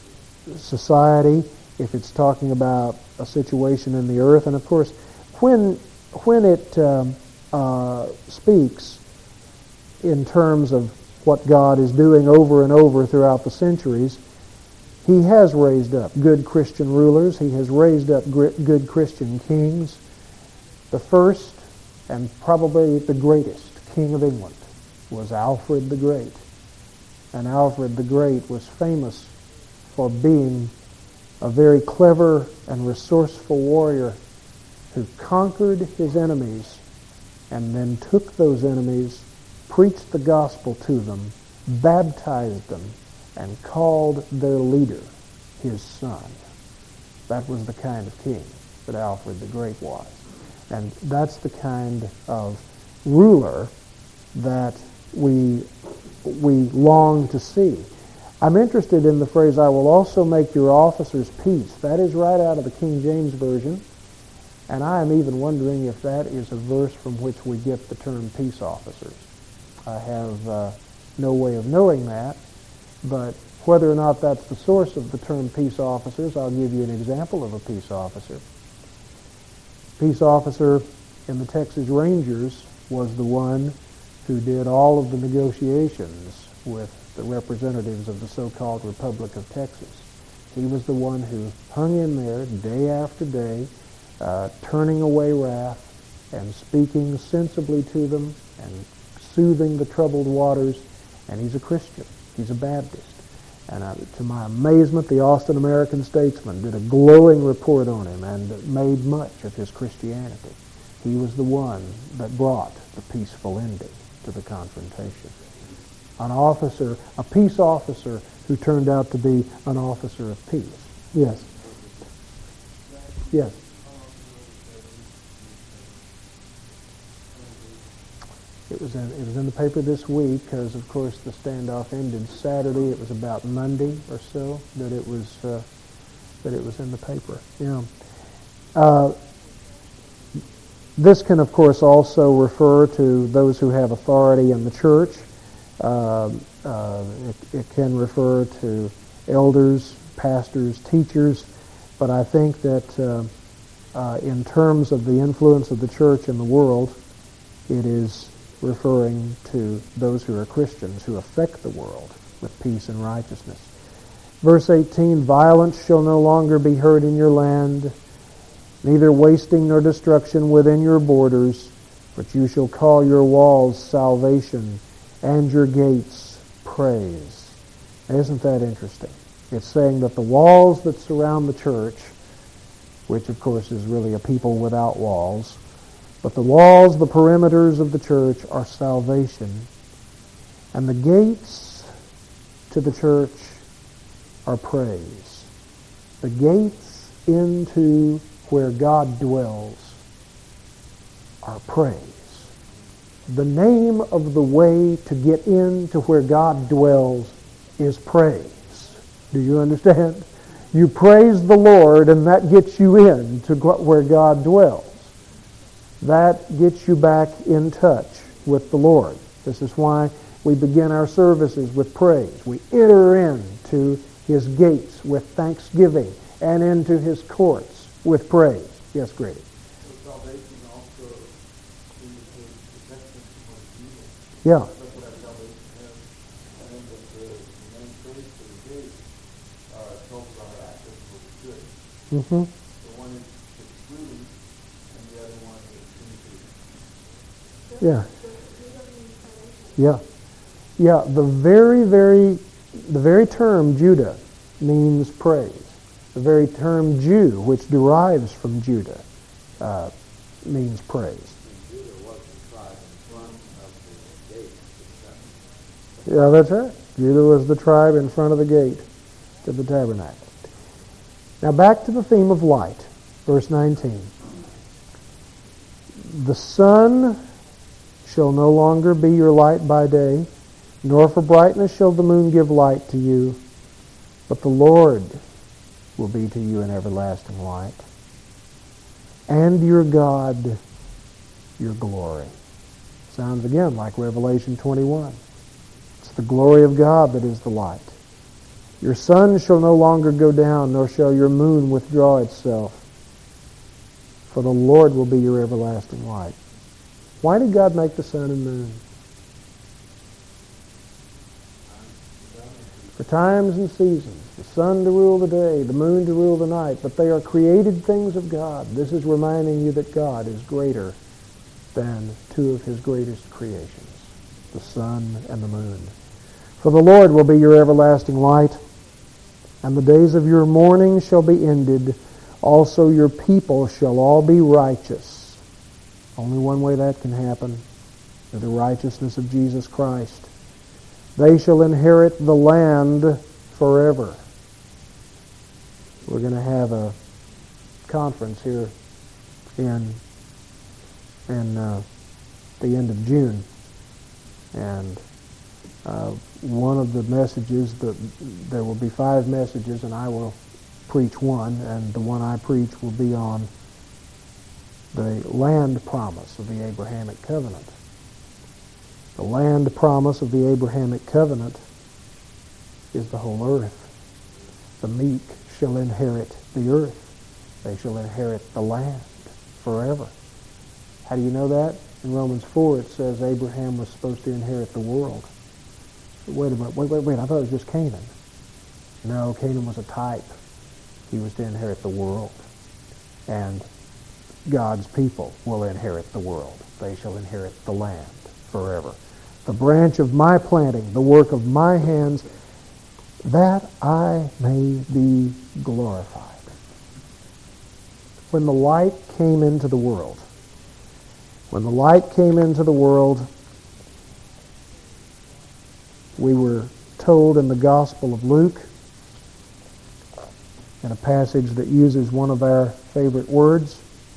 society if it's talking about a situation in the earth. And of course, when when it um, uh, speaks in terms of what God is doing over and over throughout the centuries, He has raised up good Christian rulers. He has raised up good Christian kings. The first and probably the greatest king of England was Alfred the Great. And Alfred the Great was famous for being a very clever and resourceful warrior who conquered his enemies and then took those enemies, preached the gospel to them, baptized them, and called their leader his son. That was the kind of king that Alfred the Great was. And that's the kind of ruler that we we long to see. I'm interested in the phrase, I will also make your officers peace. That is right out of the King James Version. And I am even wondering if that is a verse from which we get the term peace officers. I have uh, no way of knowing that, but whether or not that's the source of the term peace officers, I'll give you an example of a peace officer. Peace officer in the Texas Rangers was the one who did all of the negotiations with the representatives of the so-called Republic of Texas. He was the one who hung in there day after day, uh, turning away wrath and speaking sensibly to them and soothing the troubled waters. And he's a Christian. He's a Baptist. And uh, to my amazement, the Austin American-Statesman did a glowing report on him and made much of his Christianity. He was the one that brought the peaceful ending to the confrontation. An officer, a peace officer who turned out to be an officer of peace. Yes. Yes. It was in, it was in the paper this week because, of course, the standoff ended Saturday. It was about Monday or so that it was uh, that it was in the paper. Yeah. Uh, this can, of course, also refer to those who have authority in the church. Uh, uh, it, it can refer to elders, pastors, teachers, but I think that uh, uh, in terms of the influence of the church in the world, it is referring to those who are Christians who affect the world with peace and righteousness. Verse eighteen, violence shall no longer be heard in your land, neither wasting nor destruction within your borders, but you shall call your walls salvation and your gates praise. Isn't that interesting? It's saying that the walls that surround the church, which of course is really a people without walls, but the walls, the perimeters of the church are salvation. And the gates to the church are praise. The gates into where God dwells are praise. The name of the way to get into where God dwells is praise. Do you understand? You praise the Lord and that gets you in to where God dwells. That gets you back in touch with the Lord. This is why we begin our services with praise. We enter into His gates with thanksgiving and into His courts with praise. Yes, Grady. So salvation also indicates protection from evil. Yeah. That's what our salvation is. And then the, the main phrase for the gate uh, talks about access to what's good. Mm-hmm. The one is excluding, and the other one is indicating. Yeah. Yeah. Yeah, the very, very, the very term Judah means praise. The very term Jew, which derives from Judah, uh, means praise. Judah was the tribe in front of the gate. Yeah, that's right. Judah was the tribe in front of the gate to the tabernacle. Now back to the theme of light, verse nineteen. The sun shall no longer be your light by day, nor for brightness shall the moon give light to you, but the Lord will be to you an everlasting light, and your God your glory. Sounds again like Revelation twenty-one. It's the glory of God that is the light. Your sun shall no longer go down, nor shall your moon withdraw itself, for the Lord will be your everlasting light. Why did God make the sun and moon? For times and seasons, the sun to rule the day, the moon to rule the night, but they are created things of God. This is reminding you that God is greater than two of his greatest creations, the sun and the moon. For the Lord will be your everlasting light, and the days of your mourning shall be ended. Also your people shall all be righteous. Only one way that can happen, through the righteousness of Jesus Christ. They shall inherit the land forever. We're going to have a conference here in in uh, the end of June, and uh, one of the messages, that there will be five messages, and I will preach one, and the one I preach will be on the land promise of the Abrahamic covenant. The land promise of the Abrahamic covenant is the whole earth. The meek shall inherit the earth. They shall inherit the land forever. How do you know that? In Romans four it says Abraham was supposed to inherit the world. Wait a minute, wait, wait, wait, I thought it was just Canaan. No, Canaan was a type. He was to inherit the world. And God's people will inherit the world. They shall inherit the land forever. The branch of my planting, the work of my hands, that I may be glorified. When the light came into the world, when the light came into the world, we were told in the Gospel of Luke, in a passage that uses one of our favorite words,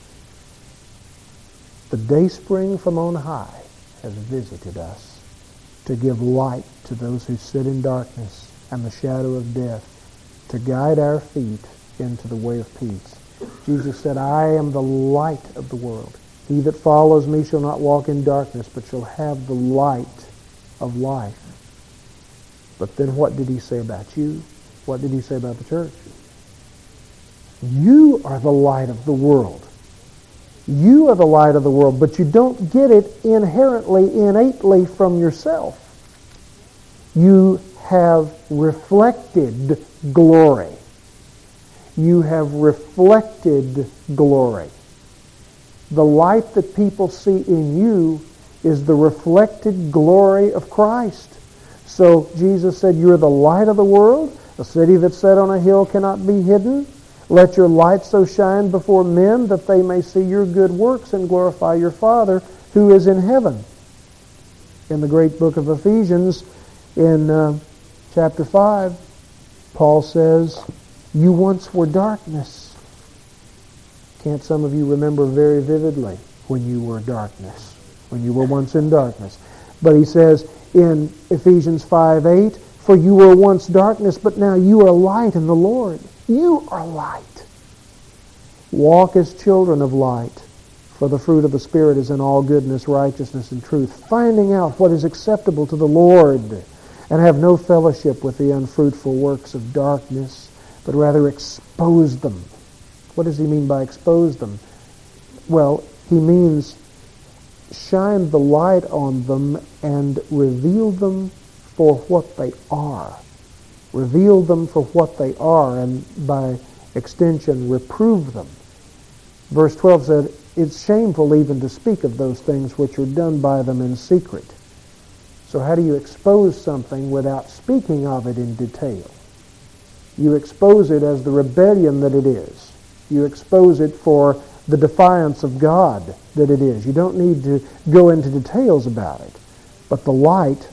the dayspring from on high has visited us to give light to those who sit in darkness and the shadow of death, to guide our feet into the way of peace. Jesus said, I am the light of the world. He that follows me shall not walk in darkness, but shall have the light of life. But then what did he say about you? What did he say about the church? You are the light of the world. You are the light of the world, but you don't get it inherently, innately from yourself. You have reflected glory. You have reflected glory. The light that people see in you is the reflected glory of Christ. So Jesus said, you're the light of the world. A city that's set on a hill cannot be hidden. Let your light so shine before men that they may see your good works and glorify your Father who is in heaven. In the great book of Ephesians, in uh, chapter five, Paul says, you once were darkness. Can't some of you remember very vividly when you were darkness, when you were once in darkness? But he says in Ephesians five eight, for you were once darkness, but now you are light in the Lord. You are light. Walk as children of light, for the fruit of the Spirit is in all goodness, righteousness, and truth, finding out what is acceptable to the Lord, and have no fellowship with the unfruitful works of darkness, but rather expose them. What does he mean by expose them? Well, he means shine the light on them and reveal them for what they are. Reveal them for what they are, and by extension, reprove them. Verse twelve said, it's shameful even to speak of those things which are done by them in secret. So how do you expose something without speaking of it in detail? You expose it as the rebellion that it is. You expose it for the defiance of God that it is. You don't need to go into details about it. But the light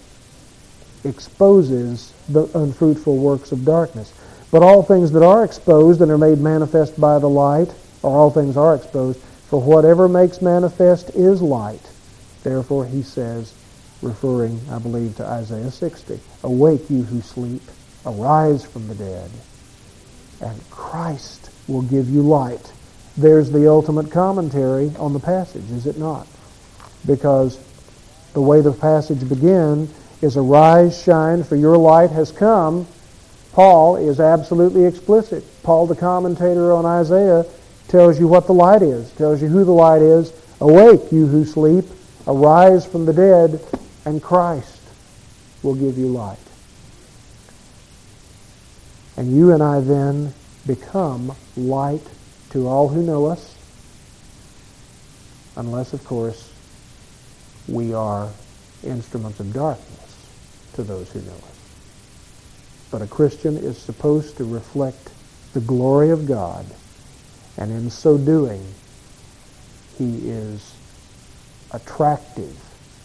exposes the unfruitful works of darkness. But all things that are exposed and are made manifest by the light, or all things are exposed, for whatever makes manifest is light. Therefore he says, referring, I believe, to Isaiah sixty, awake you who sleep, arise from the dead, and Christ will give you light. There's the ultimate commentary on the passage, is it not? Because the way the passage begins is, "Arise, shine, for your light has come," Paul is absolutely explicit. Paul, the commentator on Isaiah, tells you what the light is, tells you who the light is. "Awake, you who sleep, arise from the dead, and Christ will give you light." And you and I then become light to all who know us, unless, of course, we are instruments of darkness to those who know us. But a Christian is supposed to reflect the glory of God, and in so doing, he is attractive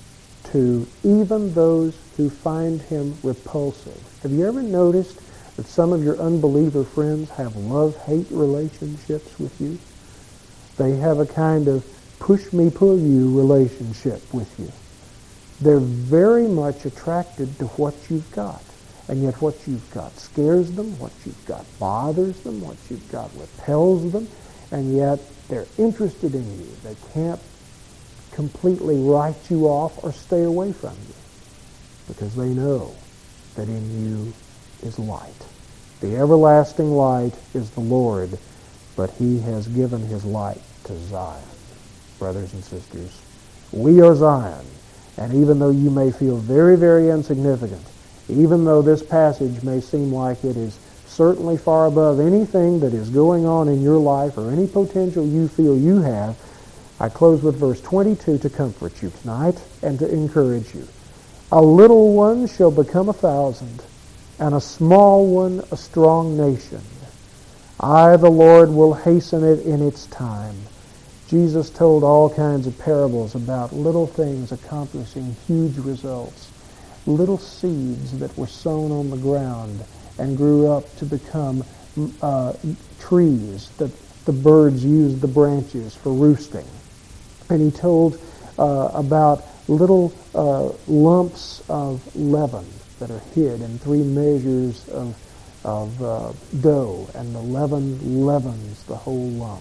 to even those who find him repulsive. Have you ever noticed that some of your unbeliever friends have love-hate relationships with you? They have a kind of push-me-pull-you relationship with you. They're very much attracted to what you've got. And yet what you've got scares them, what you've got bothers them, what you've got repels them, and yet they're interested in you. They can't completely write you off or stay away from you because they know that in you is light. The everlasting light is the Lord, but he has given his light to Zion. Brothers and sisters, we are Zion, and even though you may feel very, very insignificant, even though this passage may seem like it is certainly far above anything that is going on in your life or any potential you feel you have, I close with verse twenty-two to comfort you tonight and to encourage you. "A little one shall become a thousand, and a small one a strong nation. I, the Lord, will hasten it in its time." Jesus told all kinds of parables about little things accomplishing huge results. Little seeds that were sown on the ground and grew up to become uh, trees that the birds used the branches for roosting. And he told uh, about little uh, lumps of leaven that are hid in three measures of, of uh, dough, and the leaven leavens the whole lump.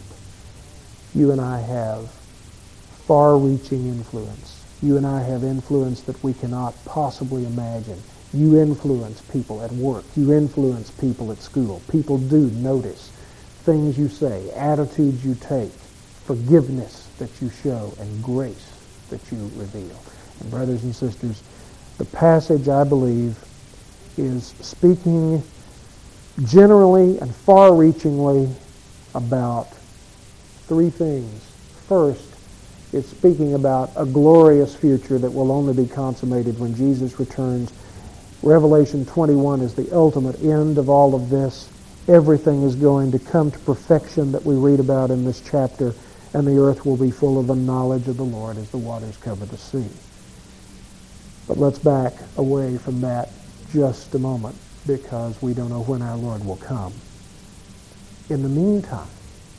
You and I have far-reaching influence. You and I have influence that we cannot possibly imagine. You influence people at work. You influence people at school. People do notice things you say, attitudes you take, forgiveness that you show, and grace that you reveal. And brothers and sisters, the passage, I believe, is speaking generally and far-reachingly about three things. First, it's speaking about a glorious future that will only be consummated when Jesus returns. Revelation twenty-one is the ultimate end of all of this. Everything is going to come to perfection that we read about in this chapter, and the earth will be full of the knowledge of the Lord as the waters cover the sea. But let's back away from that just a moment, because we don't know when our Lord will come. In the meantime,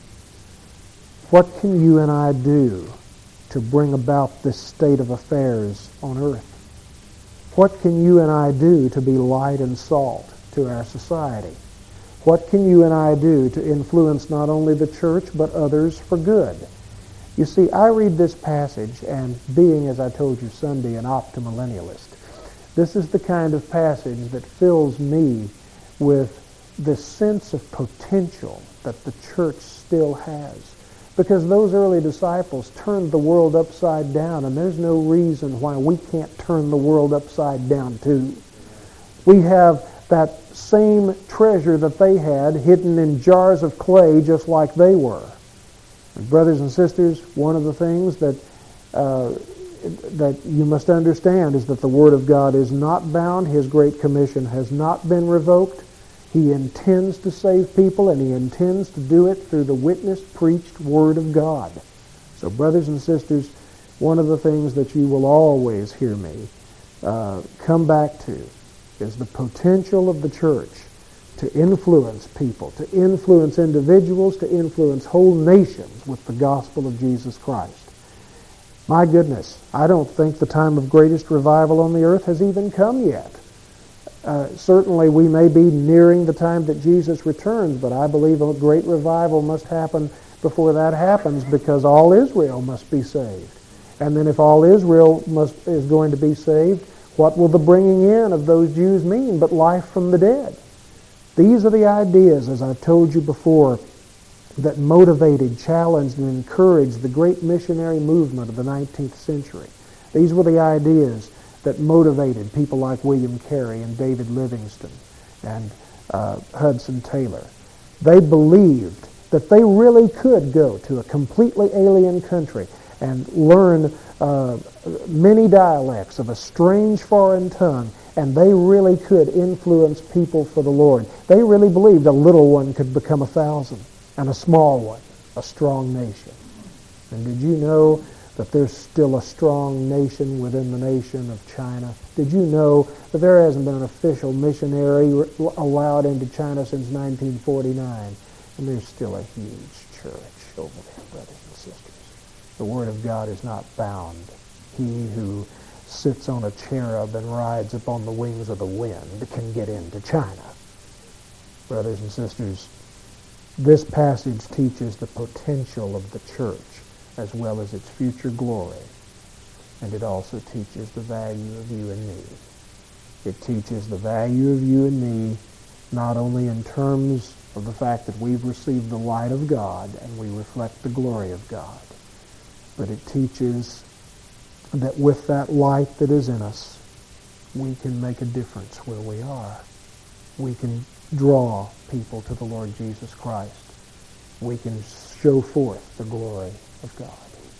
what can you and I do to bring about this state of affairs on earth? What can you and I do to be light and salt to our society? What can you and I do to influence not only the church but others for good? You see, I read this passage, and being, as I told you Sunday, an optimillennialist, this is the kind of passage that fills me with the sense of potential that the church still has. Because those early disciples turned the world upside down, and there's no reason why we can't turn the world upside down too. We have that same treasure that they had hidden in jars of clay just like they were. And brothers and sisters, one of the things that uh, that you must understand is that the Word of God is not bound. His Great Commission has not been revoked. He intends to save people, and he intends to do it through the witnessed, preached Word of God. So brothers and sisters, one of the things that you will always hear me uh, come back to is the potential of the church to influence people, to influence individuals, to influence whole nations with the gospel of Jesus Christ. My goodness, I don't think the time of greatest revival on the earth has even come yet. Uh, certainly we may be nearing the time that Jesus returns, but I believe a great revival must happen before that happens, because all Israel must be saved. And then if all Israel must, is going to be saved, what will the bringing in of those Jews mean but life from the dead? These are the ideas, as I've told you before, that motivated, challenged, and encouraged the great missionary movement of the nineteenth century. These were the ideas that motivated people like William Carey and David Livingstone and uh, Hudson Taylor. They believed that they really could go to a completely alien country and learn uh, many dialects of a strange foreign tongue, and they really could influence people for the Lord. They really believed a little one could become a thousand, and a small one, a strong nation. And did you know that there's still a strong nation within the nation of China? Did you know that there hasn't been an official missionary allowed into China since nineteen forty-nine? And there's still a huge church over there, brothers and sisters. The Word of God is not bound. He who sits on a cherub and rides upon the wings of the wind can get into China. Brothers and sisters, this passage teaches the potential of the church as well as its future glory. And it also teaches the value of you and me. It teaches the value of you and me not only in terms of the fact that we've received the light of God and we reflect the glory of God, but it teaches that with that light that is in us, we can make a difference where we are. We can draw people to the Lord Jesus Christ. We can show forth the glory of God.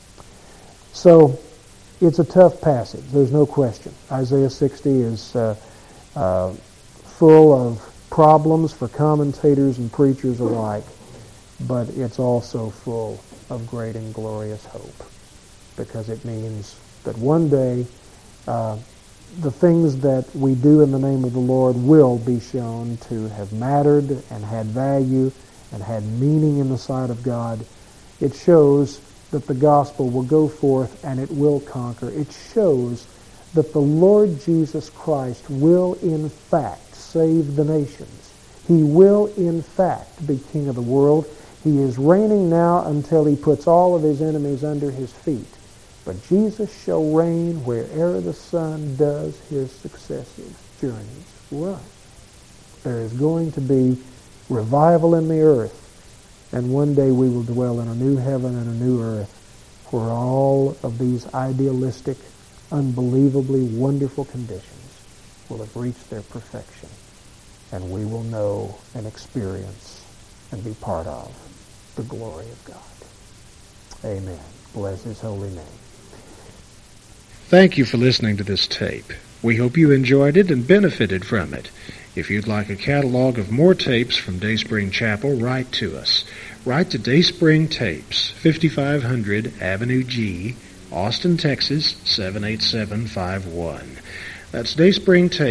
So, it's a tough passage. There's no question. Isaiah sixty is uh, uh, full of problems for commentators and preachers alike, but it's also full of great and glorious hope, because it means that one day uh, the things that we do in the name of the Lord will be shown to have mattered and had value and had meaning in the sight of God. It shows that the gospel will go forth and it will conquer. It shows that the Lord Jesus Christ will in fact save the nations. He will in fact be king of the world. He is reigning now until he puts all of his enemies under his feet. But Jesus shall reign wherever the sun does his successive journeys run. There is going to be revival in the earth, and one day we will dwell in a new heaven and a new earth where all of these idealistic, unbelievably wonderful conditions will have reached their perfection, and we will know and experience and be part of the glory of God. Amen. Bless his holy name. Thank you for listening to this tape. We hope you enjoyed it and benefited from it. If you'd like a catalog of more tapes from Dayspring Chapel, write to us. Write to Dayspring Tapes, fifty-five hundred Avenue G, Austin, Texas, seven eight seven five one. That's Dayspring Tapes.